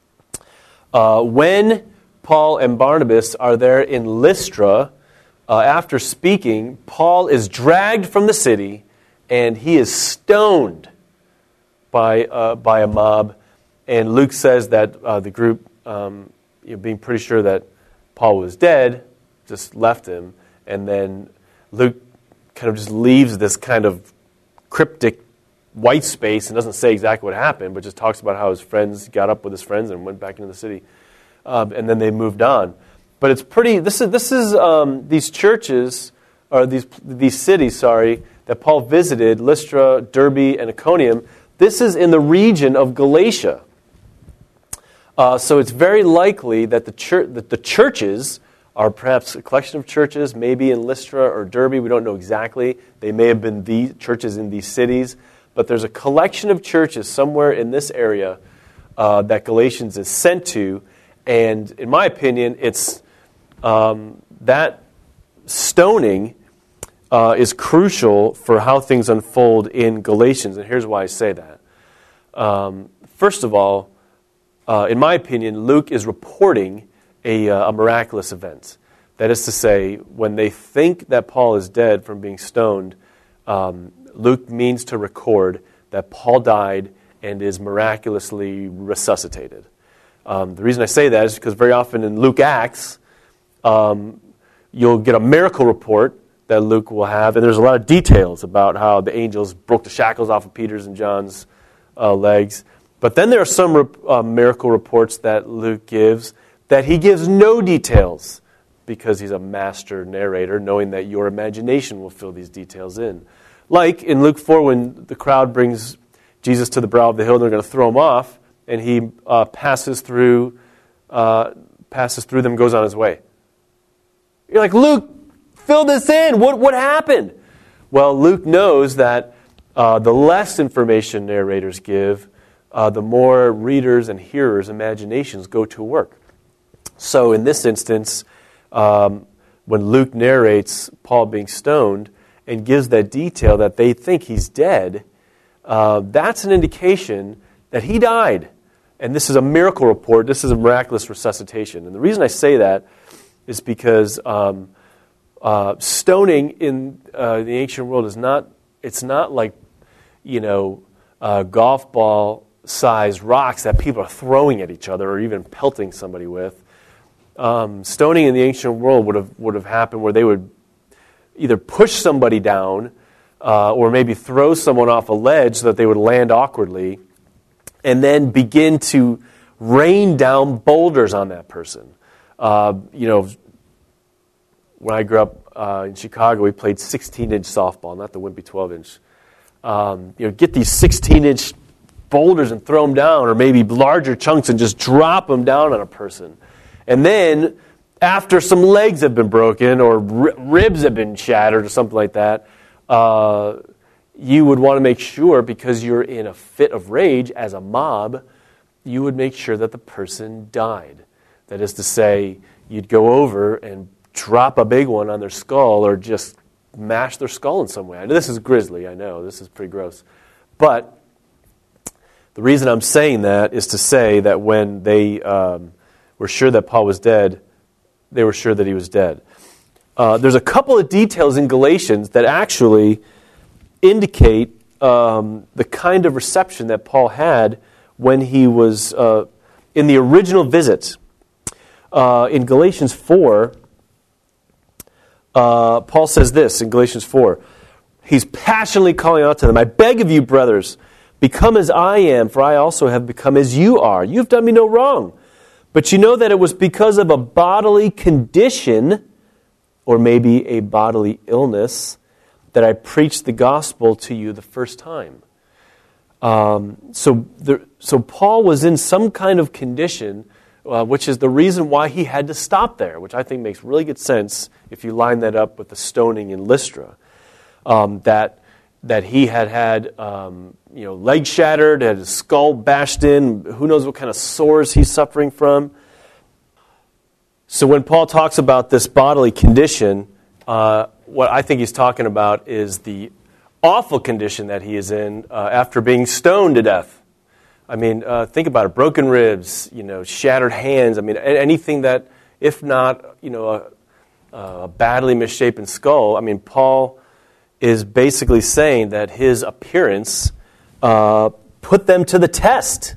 Uh, when Paul and Barnabas are there in Lystra, uh, after speaking, Paul is dragged from the city and he is stoned by uh, by a mob. And Luke says that uh, the group, um, you know, being pretty sure that Paul was dead, just left him. And then Luke kind of just leaves this kind of cryptic white space and doesn't say exactly what happened, but just talks about how his friends got up with his friends and went back into the city. Um, and then they moved on. But it's pretty, this is, this is um, these churches, or these these cities, sorry, that Paul visited, Lystra, Derbe, and Iconium. This is in the region of Galatia. Uh, so it's very likely that the church, that the churches are perhaps a collection of churches, maybe in Lystra or Derbe. We don't know exactly. They may have been the churches in these cities. But there's a collection of churches somewhere in this area uh, that Galatians is sent to. And in my opinion, it's um, that stoning uh, is crucial for how things unfold in Galatians. And here's why I say that. Um, first of all, uh, in my opinion, Luke is reporting a, uh, a miraculous event. That is to say, when they think that Paul is dead from being stoned, um, Luke means to record that Paul died and is miraculously resuscitated. Um, the reason I say that is because very often in Luke Acts, um, you'll get a miracle report that Luke will have, and there's a lot of details about how the angels broke the shackles off of Peter's and John's uh, legs. But then there are some rep- uh, miracle reports that Luke gives that he gives no details because he's a master narrator, knowing that your imagination will fill these details in. Like in Luke four, when the crowd brings Jesus to the brow of the hill and they're going to throw him off, and he uh, passes through uh, passes through them, goes on his way. You're like, Luke, fill this in. What what happened? Well, Luke knows that uh, the less information narrators give, uh, the more readers' and hearers' imaginations go to work. So in this instance, um, when Luke narrates Paul being stoned and gives that detail that they think he's dead, uh, that's an indication that he died. And this is a miracle report. This is a miraculous resuscitation. And the reason I say that is because um, uh, stoning in uh, the ancient world is not, it's not like, you know, uh, golf ball sized rocks that people are throwing at each other or even pelting somebody with. Um, stoning in the ancient world would have would have happened where they would either push somebody down uh, or maybe throw someone off a ledge so that they would land awkwardly, and then begin to rain down boulders on that person. Uh, you know, when I grew up uh, in Chicago, we played sixteen-inch softball, not the wimpy twelve-inch. Um, you know, get these sixteen-inch boulders and throw them down, or maybe larger chunks and just drop them down on a person. And then, after some legs have been broken or ribs have been shattered or something like that, uh, you would want to make sure, because you're in a fit of rage as a mob, you would make sure that the person died. That is to say, you'd go over and drop a big one on their skull or just mash their skull in some way. I know this is grisly, I know, this is pretty gross. But the reason I'm saying that is to say that when they um, were sure that Paul was dead, they were sure that he was dead. uh, there's a couple of details in Galatians that actually indicate um, the kind of reception that Paul had when he was uh, in the original visit. Uh, in Galatians four, uh, Paul says this in Galatians four. He's passionately calling out to them, I beg of you, brothers, become as I am, for I also have become as you are. You've done me no wrong. But you know that it was because of a bodily condition, or maybe a bodily illness, that I preached the gospel to you the first time. Um, so, there, so Paul was in some kind of condition, uh, which is the reason why he had to stop there, which I think makes really good sense if you line that up with the stoning in Lystra. Um, that that he had had um, you know legs shattered, had his skull bashed in. Who knows what kind of sores he's suffering from. So when Paul talks about this bodily condition, uh, what I think he's talking about is the awful condition that he is in uh, after being stoned to death. I mean, uh, think about it: broken ribs, you know, shattered hands. I mean, anything that, if not, you know, a, a badly misshapen skull. I mean, Paul is basically saying that his appearance uh, put them to the test.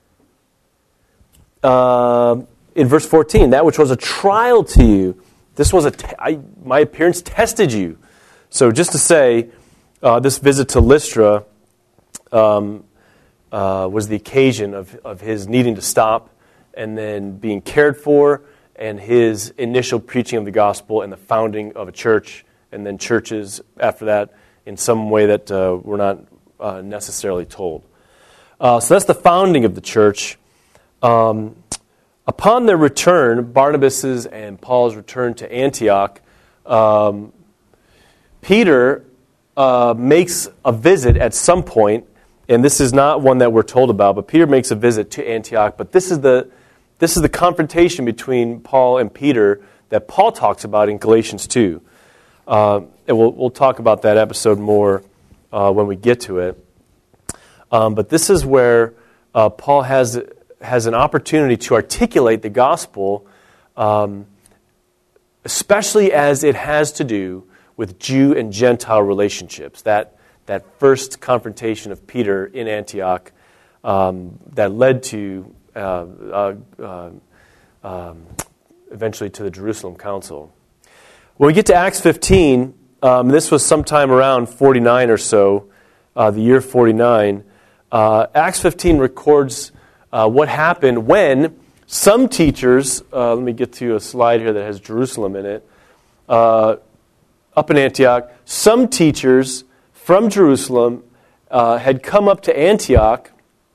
Uh, in verse fourteen, that which was a trial to you, this was a te- I, my appearance tested you. So just to say, uh, this visit to Lystra um, uh, was the occasion of, of his needing to stop and then being cared for, and his initial preaching of the gospel and the founding of a church, and then churches after that in some way that uh, we're not uh, necessarily told. Uh, so that's the founding of the church. Um, upon their return, Barnabas's and Paul's return to Antioch, um, Peter uh, makes a visit at some point, and this is not one that we're told about, but Peter makes a visit to Antioch. But this is the this is the confrontation between Paul and Peter that Paul talks about in Galatians two. Uh, and we'll, we'll talk about that episode more uh, when we get to it. Um, but this is where uh, Paul has has an opportunity to articulate the gospel, um, especially as it has to do with Jew and Gentile relationships. That that first confrontation of Peter in Antioch um, that led to uh, uh, uh, um, eventually to the Jerusalem Council. When we get to Acts fifteen, um, this was sometime around forty-nine or so, uh, the year forty-nine, uh, Acts fifteen records uh, what happened when some teachers, uh, let me get to a slide here that has Jerusalem in it, uh, up in Antioch, some teachers from Jerusalem uh, had come up to Antioch,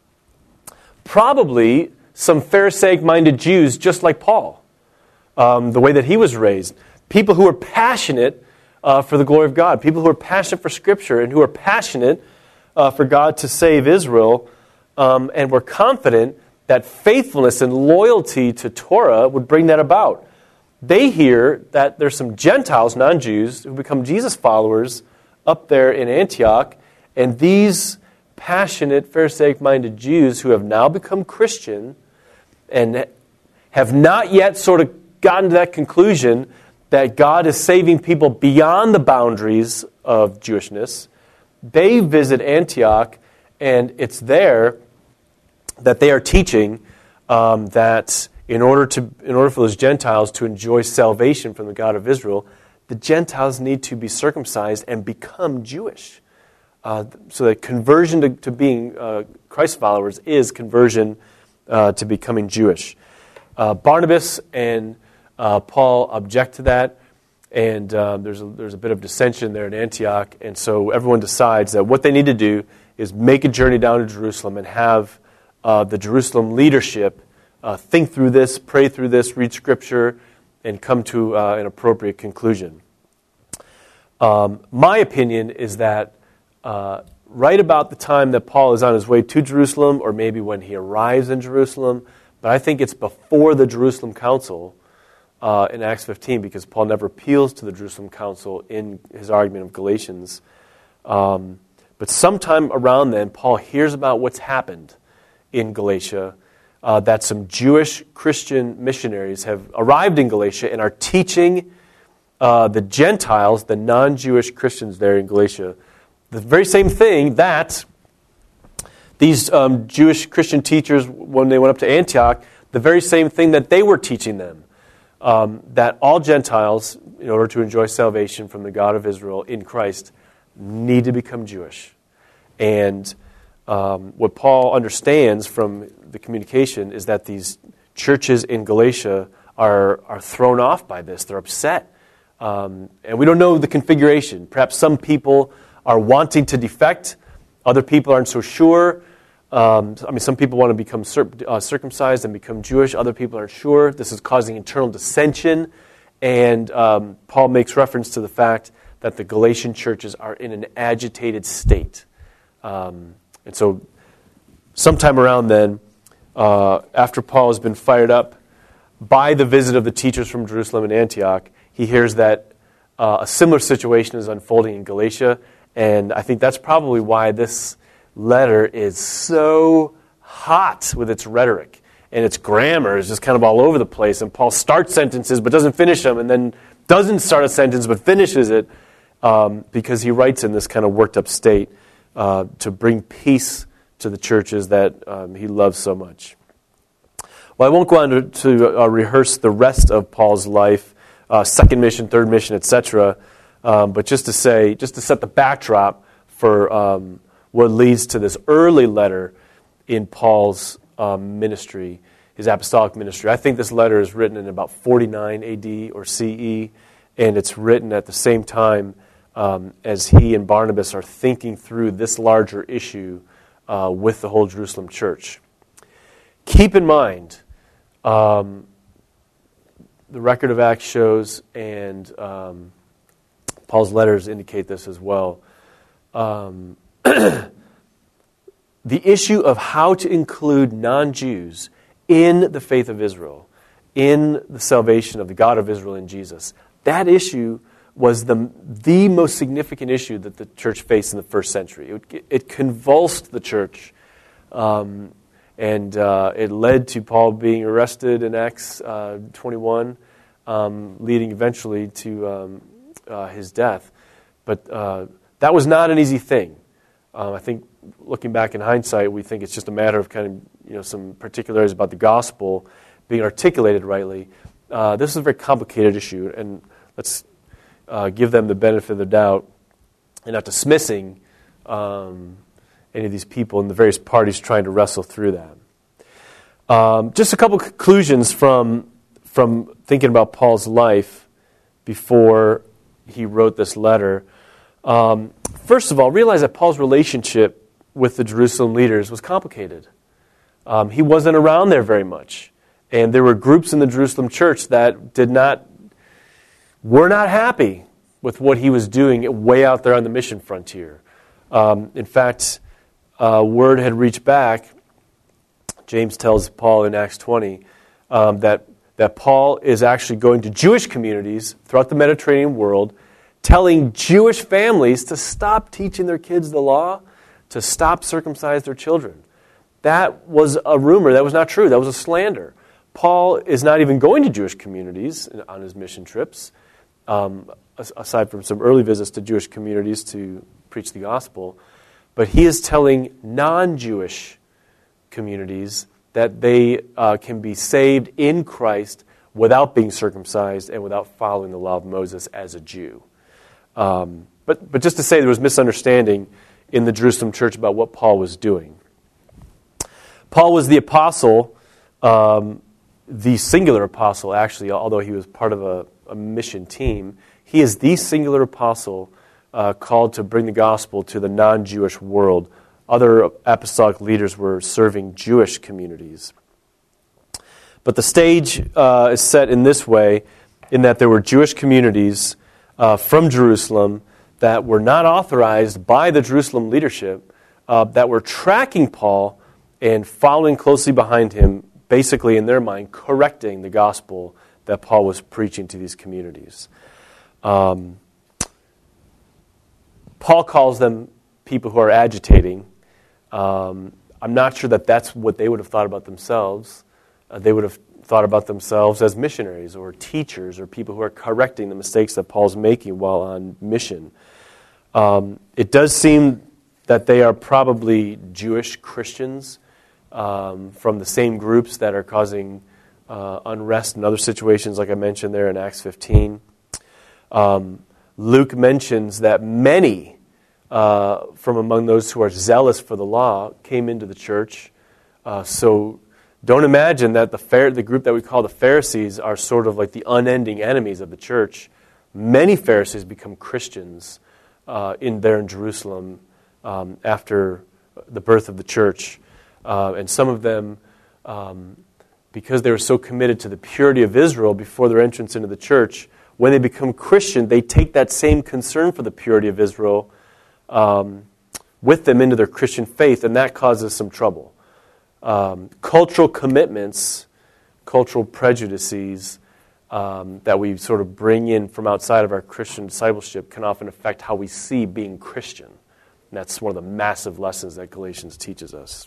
probably some Pharisaic-minded Jews just like Paul, um, the way that he was raised. People who are passionate uh, for the glory of God. People who are passionate for Scripture and who are passionate uh, for God to save Israel. Um, and were confident that faithfulness and loyalty to Torah would bring that about. They hear that there's some Gentiles, non-Jews, who become Jesus followers up there in Antioch. And these passionate, Pharisaic-minded Jews who have now become Christian and have not yet sort of gotten to that conclusion that God is saving people beyond the boundaries of Jewishness, they visit Antioch, and it's there that they are teaching um, that in order to, in order for those Gentiles to enjoy salvation from the God of Israel, the Gentiles need to be circumcised and become Jewish. Uh, so that conversion to, to being uh, Christ followers is conversion uh, to becoming Jewish. Uh, Barnabas and uh, Paul object to that, and uh, there's a, there's a bit of dissension there in Antioch, and so everyone decides that what they need to do is make a journey down to Jerusalem and have uh, the Jerusalem leadership uh, think through this, pray through this, read Scripture, and come to uh, an appropriate conclusion. Um, my opinion is that uh, right about the time that Paul is on his way to Jerusalem, or maybe when he arrives in Jerusalem, but I think it's before the Jerusalem Council uh, in Acts fifteen, because Paul never appeals to the Jerusalem Council in his argument of Galatians. Um, but sometime around then, Paul hears about what's happened in Galatia, uh, that some Jewish Christian missionaries have arrived in Galatia and are teaching uh, the Gentiles, the non-Jewish Christians there in Galatia, the very same thing that these um, Jewish Christian teachers, when they went up to Antioch, the very same thing that they were teaching them, um, that all Gentiles, in order to enjoy salvation from the God of Israel in Christ, need to become Jewish. And um, what Paul understands from the communication is that these churches in Galatia are, are thrown off by this. They're upset. Um, and we don't know the configuration. Perhaps some people are wanting to defect. Other people aren't so sure. Um, I mean, some people want to become cir- uh, circumcised and become Jewish. Other people aren't sure. This is causing internal dissension. And um, Paul makes reference to the fact that the Galatian churches are in an agitated state. Um, and so sometime around then, uh, after Paul has been fired up by the visit of the teachers from Jerusalem and Antioch, he hears that uh, a similar situation is unfolding in Galatia. And I think that's probably why this letter is so hot with its rhetoric. And its grammar is just kind of all over the place. And Paul starts sentences but doesn't finish them, and then doesn't start a sentence but finishes it, um, because he writes in this kind of worked up state uh, to bring peace to the churches that um, he loves so much. Well, I won't go on to, to uh, rehearse the rest of Paul's life, uh, second mission, third mission, et cetera, um, but just to say, just to set the backdrop for um, what leads to this early letter in Paul's um, ministry, his apostolic ministry. I think this letter is written in about forty-nine A D or C E, and it's written at the same time um, as he and Barnabas are thinking through this larger issue uh, with the whole Jerusalem church. Keep in mind, um, the record of Acts shows, and um, Paul's letters indicate this as well, um, the issue of how to include non-Jews in the faith of Israel, in the salvation of the God of Israel in Jesus. That issue was the, the most significant issue that the church faced in the first century. It, it convulsed the church, um, and uh, it led to Paul being arrested in Acts uh, twenty-one, um, leading eventually to um, uh, his death. But uh, that was not an easy thing. Uh, I think, looking back in hindsight, we think it's just a matter of kind of, you know, some particulars about the gospel being articulated rightly. Uh, this is a very complicated issue, and let's uh, give them the benefit of the doubt and not dismissing um, any of these people and the various parties trying to wrestle through that. Um, just a couple conclusions from from thinking about Paul's life before he wrote this letter. Um, first of all, realize that Paul's relationship with the Jerusalem leaders was complicated. Um, he wasn't around there very much. And there were groups in the Jerusalem church that did not, were not happy with what he was doing way out there on the mission frontier. Um, in fact, uh, word had reached back, James tells Paul in Acts twenty, um, that, that Paul is actually going to Jewish communities throughout the Mediterranean world, telling Jewish families to stop teaching their kids the law, to stop circumcise their children. That was a rumor. That was not true. That was a slander. Paul is not even going to Jewish communities on his mission trips, um, aside from some early visits to Jewish communities to preach the gospel. But he is telling non-Jewish communities that they uh, can be saved in Christ without being circumcised and without following the law of Moses as a Jew. Um, but, but just to say there was misunderstanding in the Jerusalem church about what Paul was doing. Paul was the apostle, um, the singular apostle, actually, although he was part of a, a mission team. He is the singular apostle uh, called to bring the gospel to the non-Jewish world. Other apostolic leaders were serving Jewish communities. But the stage uh, is set in this way, in that there were Jewish communities uh, from Jerusalem that were not authorized by the Jerusalem leadership, uh, that were tracking Paul and following closely behind him, basically in their mind, correcting the gospel that Paul was preaching to these communities. Um, Paul calls them people who are agitating. Um, I'm not sure that that's what they would have thought about themselves. Uh, they would have thought about themselves as missionaries or teachers or people who are correcting the mistakes that Paul's making while on mission. Um, it does seem that they are probably Jewish Christians um, from the same groups that are causing uh, unrest in other situations, like I mentioned there in Acts fifteen. Um, Luke mentions that many uh, from among those who are zealous for the law came into the church. Uh, so don't imagine that the, Phar- the group that we call the Pharisees are sort of like the unending enemies of the church. Many Pharisees become Christians uh, in there in Jerusalem um, after the birth of the church. Uh, and some of them, um, because they were so committed to the purity of Israel before their entrance into the church, when they become Christian, they take that same concern for the purity of Israel um, with them into their Christian faith, and that causes some trouble. Um, cultural commitments, cultural prejudices um, that we sort of bring in from outside of our Christian discipleship can often affect how we see being Christian. And that's one of the massive lessons that Galatians teaches us.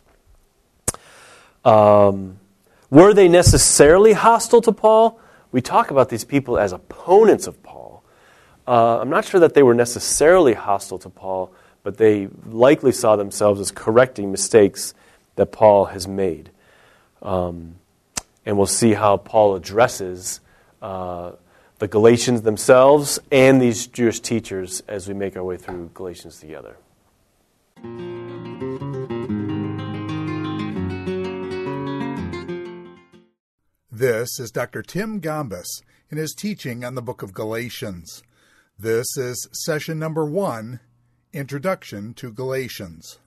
Um, were they necessarily hostile to Paul? We talk about these people as opponents of Paul. Uh, I'm not sure that they were necessarily hostile to Paul, but they likely saw themselves as correcting mistakes that Paul has made. Um, and we'll see how Paul addresses uh, the Galatians themselves and these Jewish teachers as we make our way through Galatians together. This is Doctor Tim Gambus in his teaching on the book of Galatians. This is session number one, Introduction to Galatians.